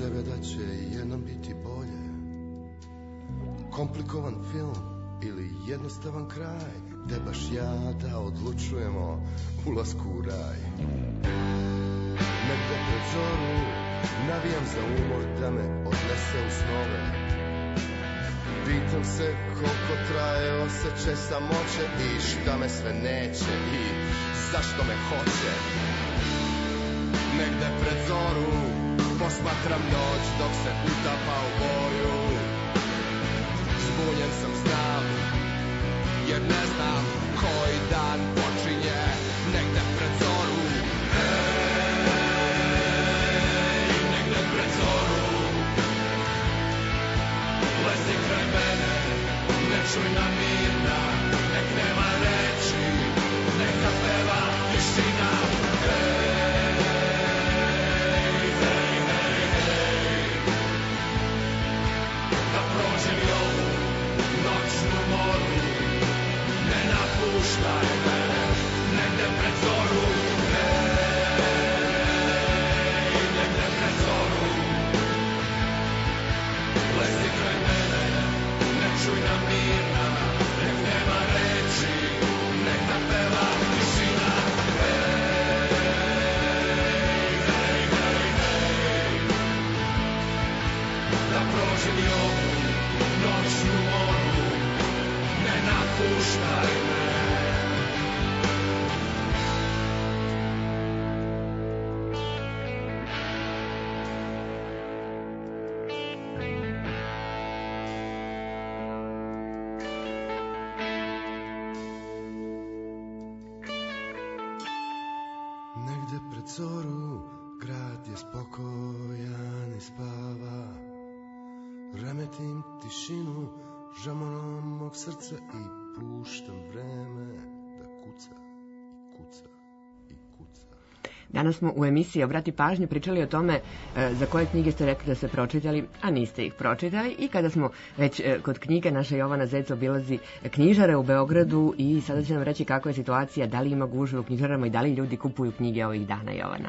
sebe da će jednom biti bolje. Komplikovan film ili jednostavan kraj, gde baš ja da odlučujemo ulasku u raj. Negde pred zoru navijam za umor da me odnese u snove. Pitam se koliko traje osjećaj samoće i šta me sve neće i zašto me hoće. Negde pred zoru posmatram noć dok se utapa u boju. Zbunjen sam znam, jer ne znam koji dan počinje. Negde pred zoru, hej, negde pred zoru. Lezi kraj mene, ne čujna mirna, nek nema reči, neka peva tišina. Hej, hej, hej, hej, da prođem i ovu noćnu moru, ne napuštaj me, negde pred zoru. Hej, negde pred zoru. Lezi kraj mene, ne čujna mirna, nek nema reči, nek da peva tišina. Hej, hej, hej, hej, da prođem i ovu noćnu moru, ne napuštaj me. Negde pred zoru grad je spokojan i spava. Remetim tišinu žamonom mog srca i puštam vreme da kuca i kuca i kuca. Danas smo u emisiji Obrati pažnju pričali o tome e, za koje knjige ste rekli da ste pročitali, a niste ih pročitali. I kada smo već e, kod knjiga, naša Jovana Zec obilazi knjižare u Beogradu i sada će nam reći kakva je situacija, da li ima gužve u knjižarama i da li ljudi kupuju knjige ovih dana, Jovana.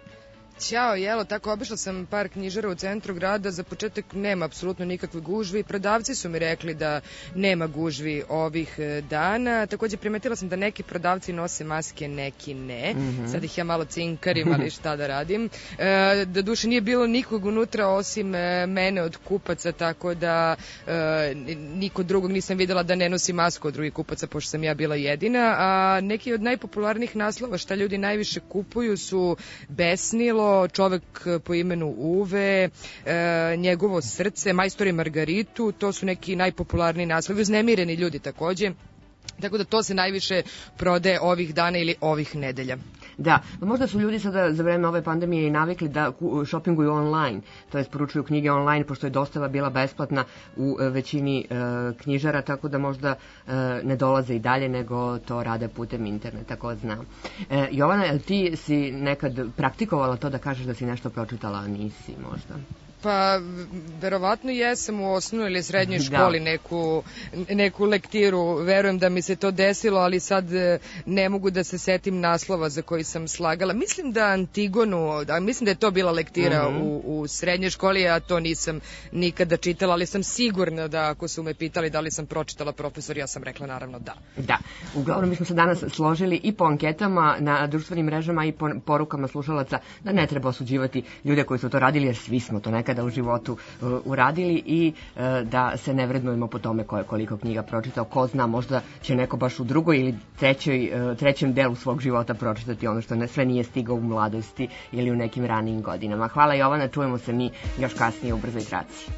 Ćao, jelo, tako obišla sam par knjižara u centru grada, za početak nema apsolutno nikakve gužvi, prodavci su mi rekli da nema gužvi ovih dana, također primetila sam da neki prodavci nose maske, neki ne, mm-hmm. Sad ih ja malo cinkarim, ali šta da radim. E, da duše nije bilo nikog unutra osim e, mene od kupaca, tako da e, niko drugog nisam videla da ne nosi masku od drugih kupaca, pošto sam ja bila jedina, a neki od najpopularnijih naslova šta ljudi najviše kupuju su Besnilo, Čovek po imenu Uve, e, Njegovo srce, Majstor i Margaritu, to su neki najpopularniji naslovi, uznemireni ljudi takođe, tako da to se najviše prodaje ovih dana ili ovih nedelja. Da, možda su ljudi sada za vreme ove pandemije i navikli da šopinguju online, to je poručuju knjige online, pošto je dostava bila besplatna u većini e, knjižara, tako da možda e, ne dolaze i dalje, nego to rade putem interneta, ko zna. E, Jovana, ti si nekad praktikovala to da kažeš da si nešto pročitala, a nisi možda? Pa, verovatno jesam u osnovnoj ili srednjoj školi neku, neku lektiru, verujem da mi se to desilo, ali sad ne mogu da se setim naslova za koji sam slagala. Mislim da Antigonu, da, mislim da je to bila lektira mm-hmm. u, u srednjoj školi, a to nisam nikada čitala, ali sam sigurna da ako su me pitali da li sam pročitala Profesor, ja sam rekla naravno da. Da, uglavnom mi smo se danas složili i po anketama na društvenim mrežama i po porukama slušalaca da ne treba osuđivati ljude koji su to radili, jer svi smo to nekada u životu uh, uradili i uh, da se ne vrednujemo po tome ko je koliko knjiga pročitao. Ko zna, možda će neko baš u drugoj ili trećoj, uh, trećem delu svog života pročitati ono što ne, sve nije stigao u mladosti ili u nekim ranijim godinama. Hvala Jovana, čujemo se mi još kasnije u Brzoj traci.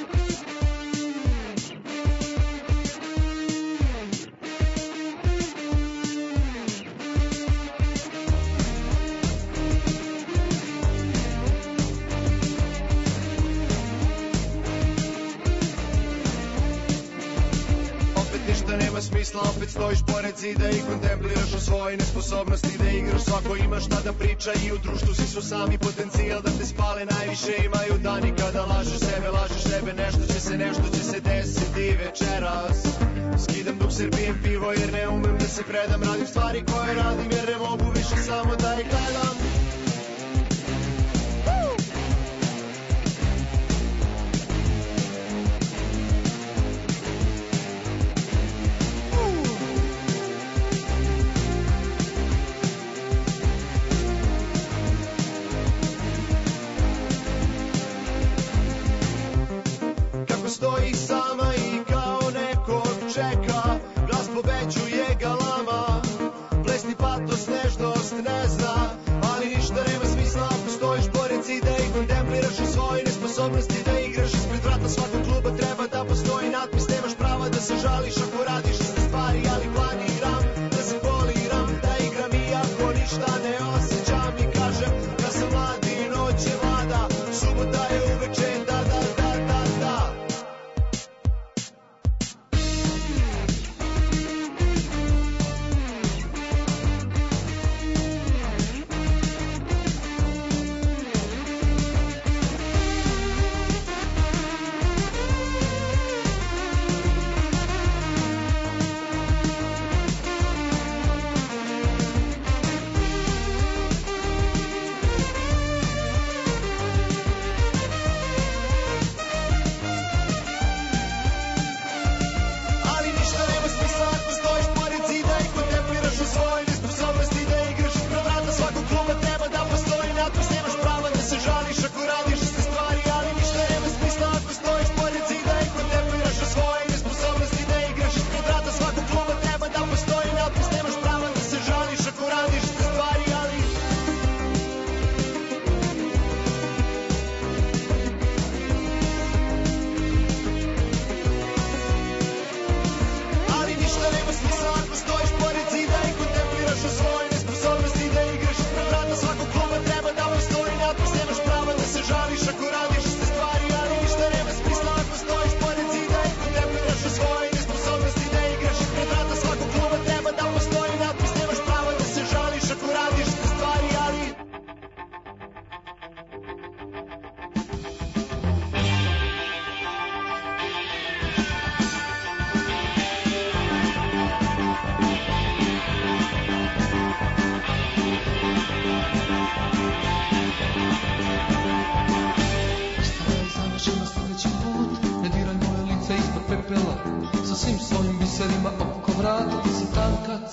Smisla, opet stojiš pored zida i kontempliraš o svojoj nesposobnosti da igraš, svako ima šta da priča i u društvu si su sami potencijal da te spale. Najviše imaju dani kada lažeš sebe, lažeš sebe, nešto će se, nešto će se desiti večeras. Skidam dok servijem pivo jer ne umem da se predam, radim stvari koje radim jer ne mogu više samo da ih gledam.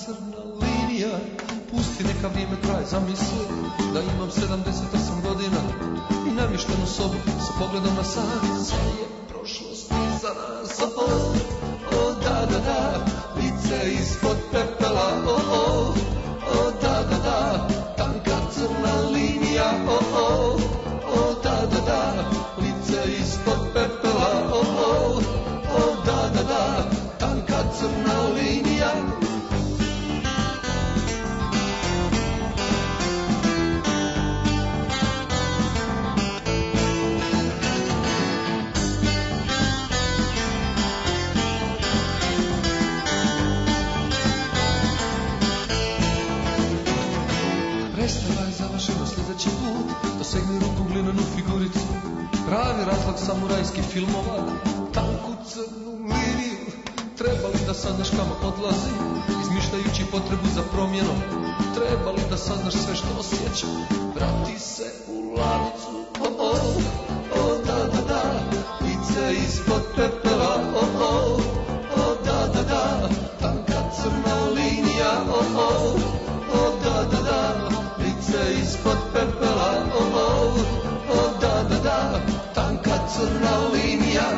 crna linija, pusti neka vrijeme traje, zamisli da imam sedamdeset osam godina i namještenu sobu sa pogledom na san. Sve je prošlost iza nas, o, o, o, da, da, da, lice ispod pepela, o, o, o, da, da, da, tanka crna linija, o, o, o, da, da, da, lice ispod pepela, o, o, o, da, da, da, tanka crna linija. Predstava je završena sljedeći put, dosegni ruku glinenu figuricu, pravi razlog samurajskih filmova, tanku crnu liniju. Treba li da saznaš kamo odlazi, izmišljajući potrebu za promjenom? Treba li da saznaš sve što osjećam? Vrati se u lavicu, o, o, o, da, da, da, lice ispod pepela, o, o, o, da, da, da, tanka crna linija, o, o, o, da, da, da, lice ispod pepela, o, o, o, da, da, da, tanka crna linija.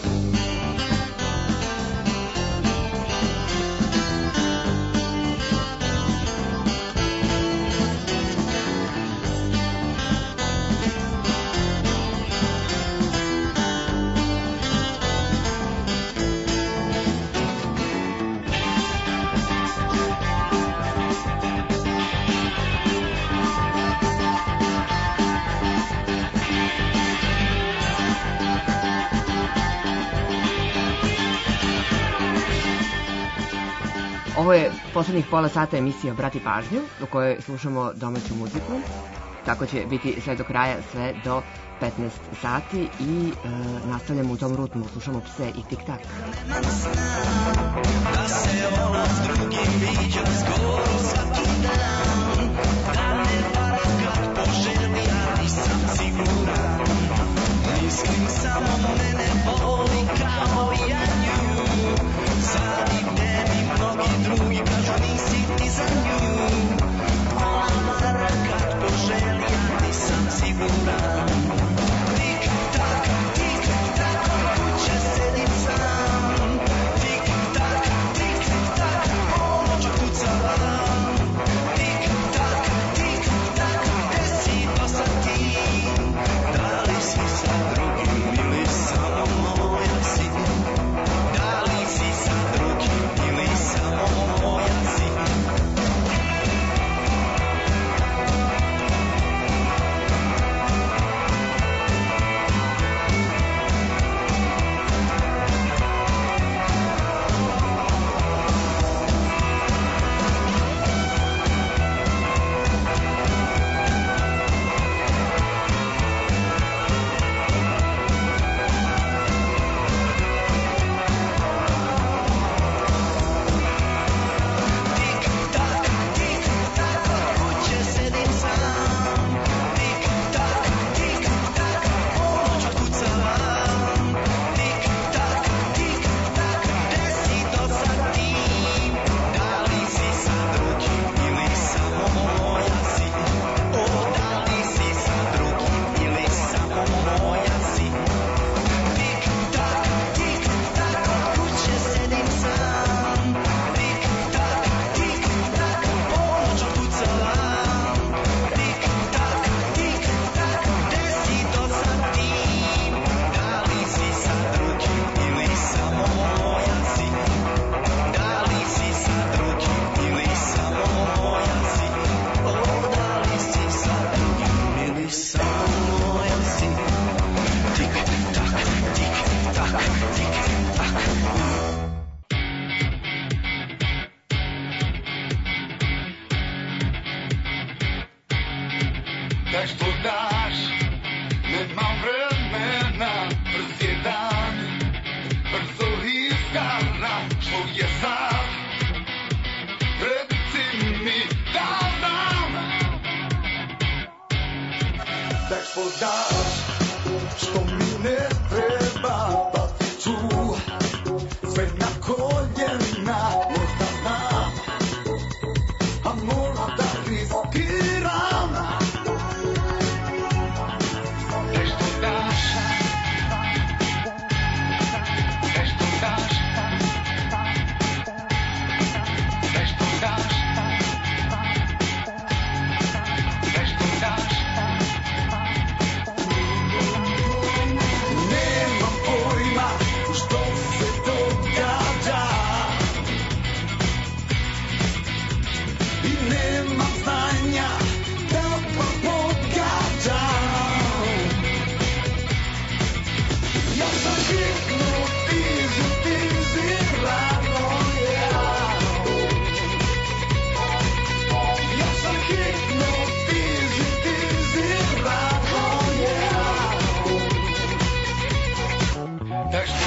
Ovo je poslednjih pola sata emisija Brati pažnju, u kojoj slušamo domaću muziku. Tako će biti sve do kraja, sve do petnaest sati i e, nastavljamo u tom rutmu. Slušamo Pse i Tik Tak. Da se ona s drugim viđa skoro svaki dan, da ne vara kad poželi, ja nisam siguran. Mislim samo mene boli kao ja nju, zadivne mi mnogi drugi kažu nisi ti za nju. Ona vara kad poželi, ja nisam siguran. Tik tak, tik tak, kuće sedim sam. Tik tak, tik tak, noć kucavam. Tik tak, tik tak, gde si to sad ti? Da li si sa drugim ili samo moj?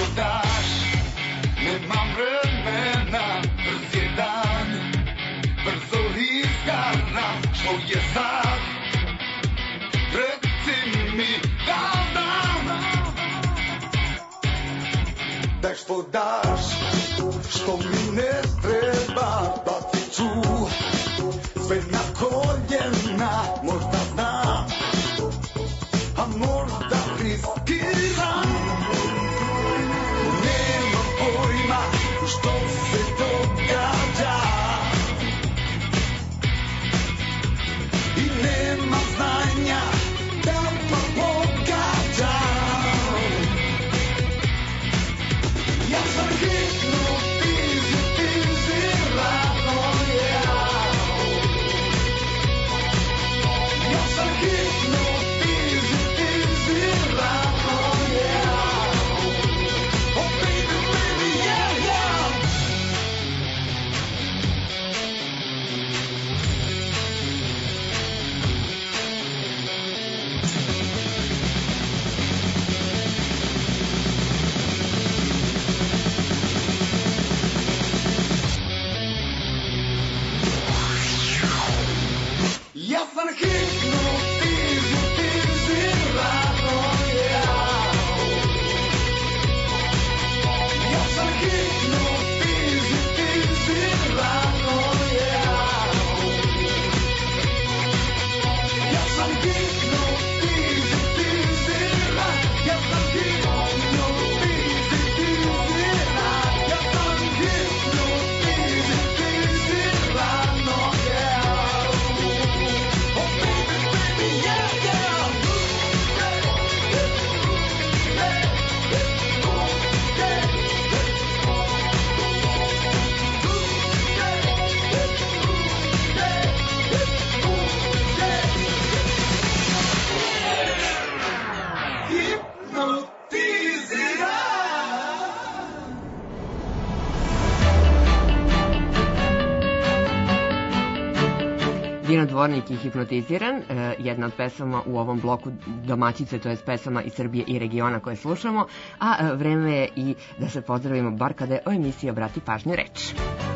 daš, nemam vremena, brz je dan, brzo izgana, što je sad, reci mi da dam. Daj što daš, što mi ne treba, bacit ću sve na koljena, možda znam, a možda riskiram. Nemam pojma što se događa i nemam znanja da pa pogađam. Ja sam hipnotizirano, ja. Ja sam hipnotizirano, ja. Oh baby, baby, yeah, yeah. Ja sam hipnotizirano, ja. Ja sam hipnotizirano, ja. Ja sam hipnotizirana, ja sam hipnotizirana, ja sam hipnotizirano, ja. Oh baby, baby, yeah, yeah. Dino Dvornik i Hipnotiziran, e, jedna od pesama u ovom bloku domaćice, to je pesama iz Srbije i regiona koje slušamo, a e, vreme je i da se pozdravimo, bar kada je o emisiji Obrati pažnju reč.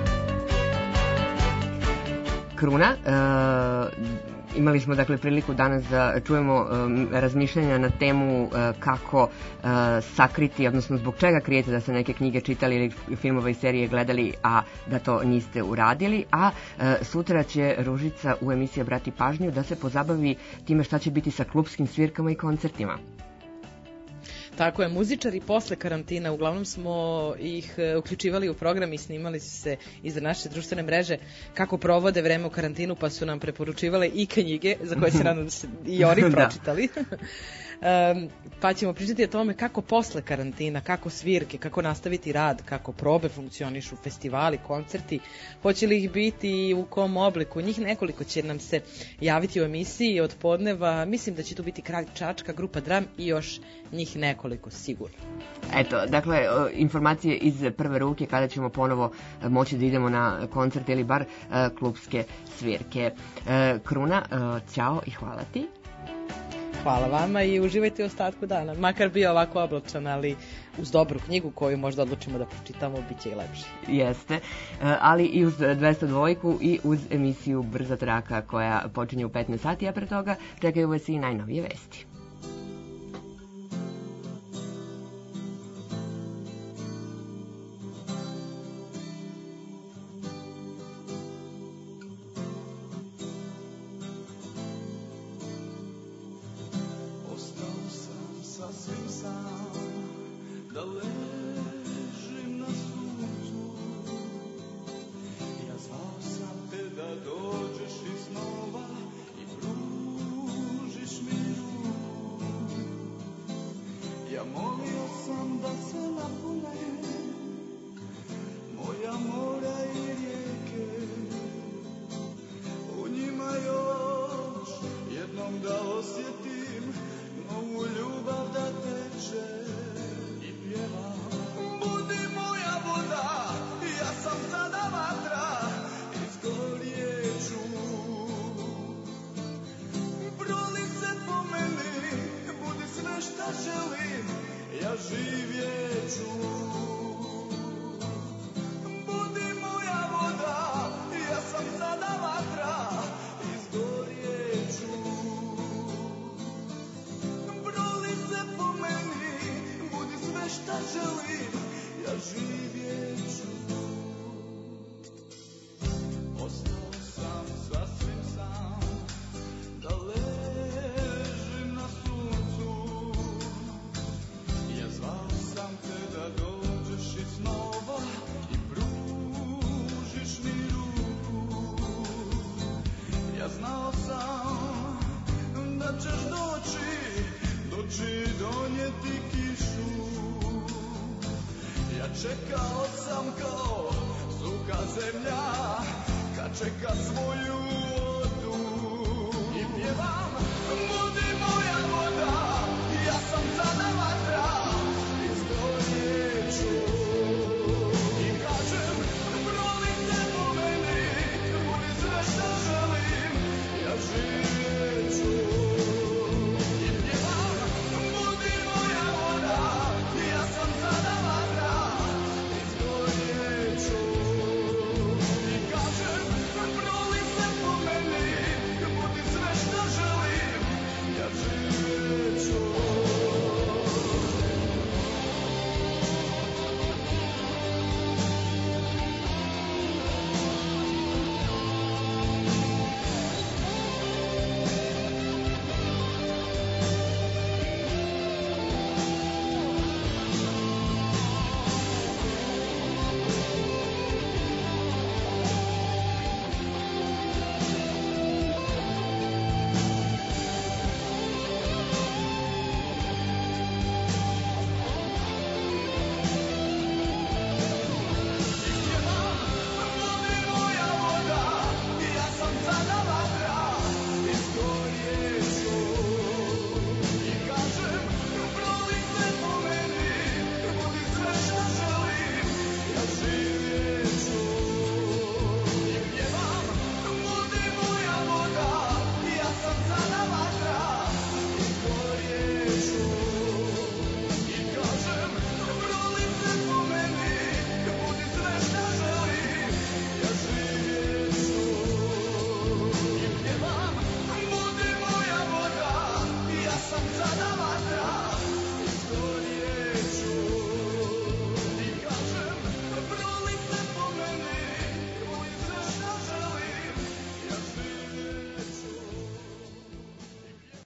Kruna, e, imali smo dakle priliku danas da čujemo um, razmišljanja na temu uh, kako uh, sakriti, odnosno zbog čega krijete da ste neke knjige čitali ili filmove i serije gledali, a da to niste uradili, a uh, sutra će Ružica u emisiji Obrati pažnju da se pozabavi time šta će biti sa klupskim svirkama i koncertima. Tako je, muzičari posle karantina, uglavnom smo ih e, uključivali u program i snimali su se iza naše društvene mreže kako provode vreme u karantinu, pa su nam preporučivale i knjige za koje se nadam da se i oni pročitali. Um, pa ćemo pričati o tome kako posle karantina, kako svirke, kako nastaviti rad, kako probe funkcionišu, festivali, koncerti, hoće li ih biti i u kom obliku. Njih nekoliko će nam se javiti u emisiji od podneva, mislim da će tu biti Kralj Čačka, grupa Dram i još njih nekoliko sigurno. Eto, dakle, informacije iz prve ruke kada ćemo ponovo moći da idemo na koncert ili bar klupske svirke. Kruna, ćao i hvala ti. Hvala vama i uživajte u ostatku dana. Makar bio ovako oblačan, ali uz dobru knjigu koju možda odlučimo da pročitamo, bit će i lepši. Jeste, ali i uz dvesta dva i uz emisiju Brza traka koja počinje u petnaest sati, a pre toga čekaju vas i najnovije vesti. živjet izgorjeću. Budi moja voda, ja sam sada vatra, izgorjeću. Broli se po meni, budi sve šta želim, ja živjeću. Ostao sam sasvim sam, da ležim na suncu. Ja zvao sam te da dođeš iz snova i pružiš mi ruku. Ja znao sam da ćeš doći, doći donijeti kišu. Ja čekao sam kao suha zemlja, kad čeka svoju vodu. I pjevam, budi moja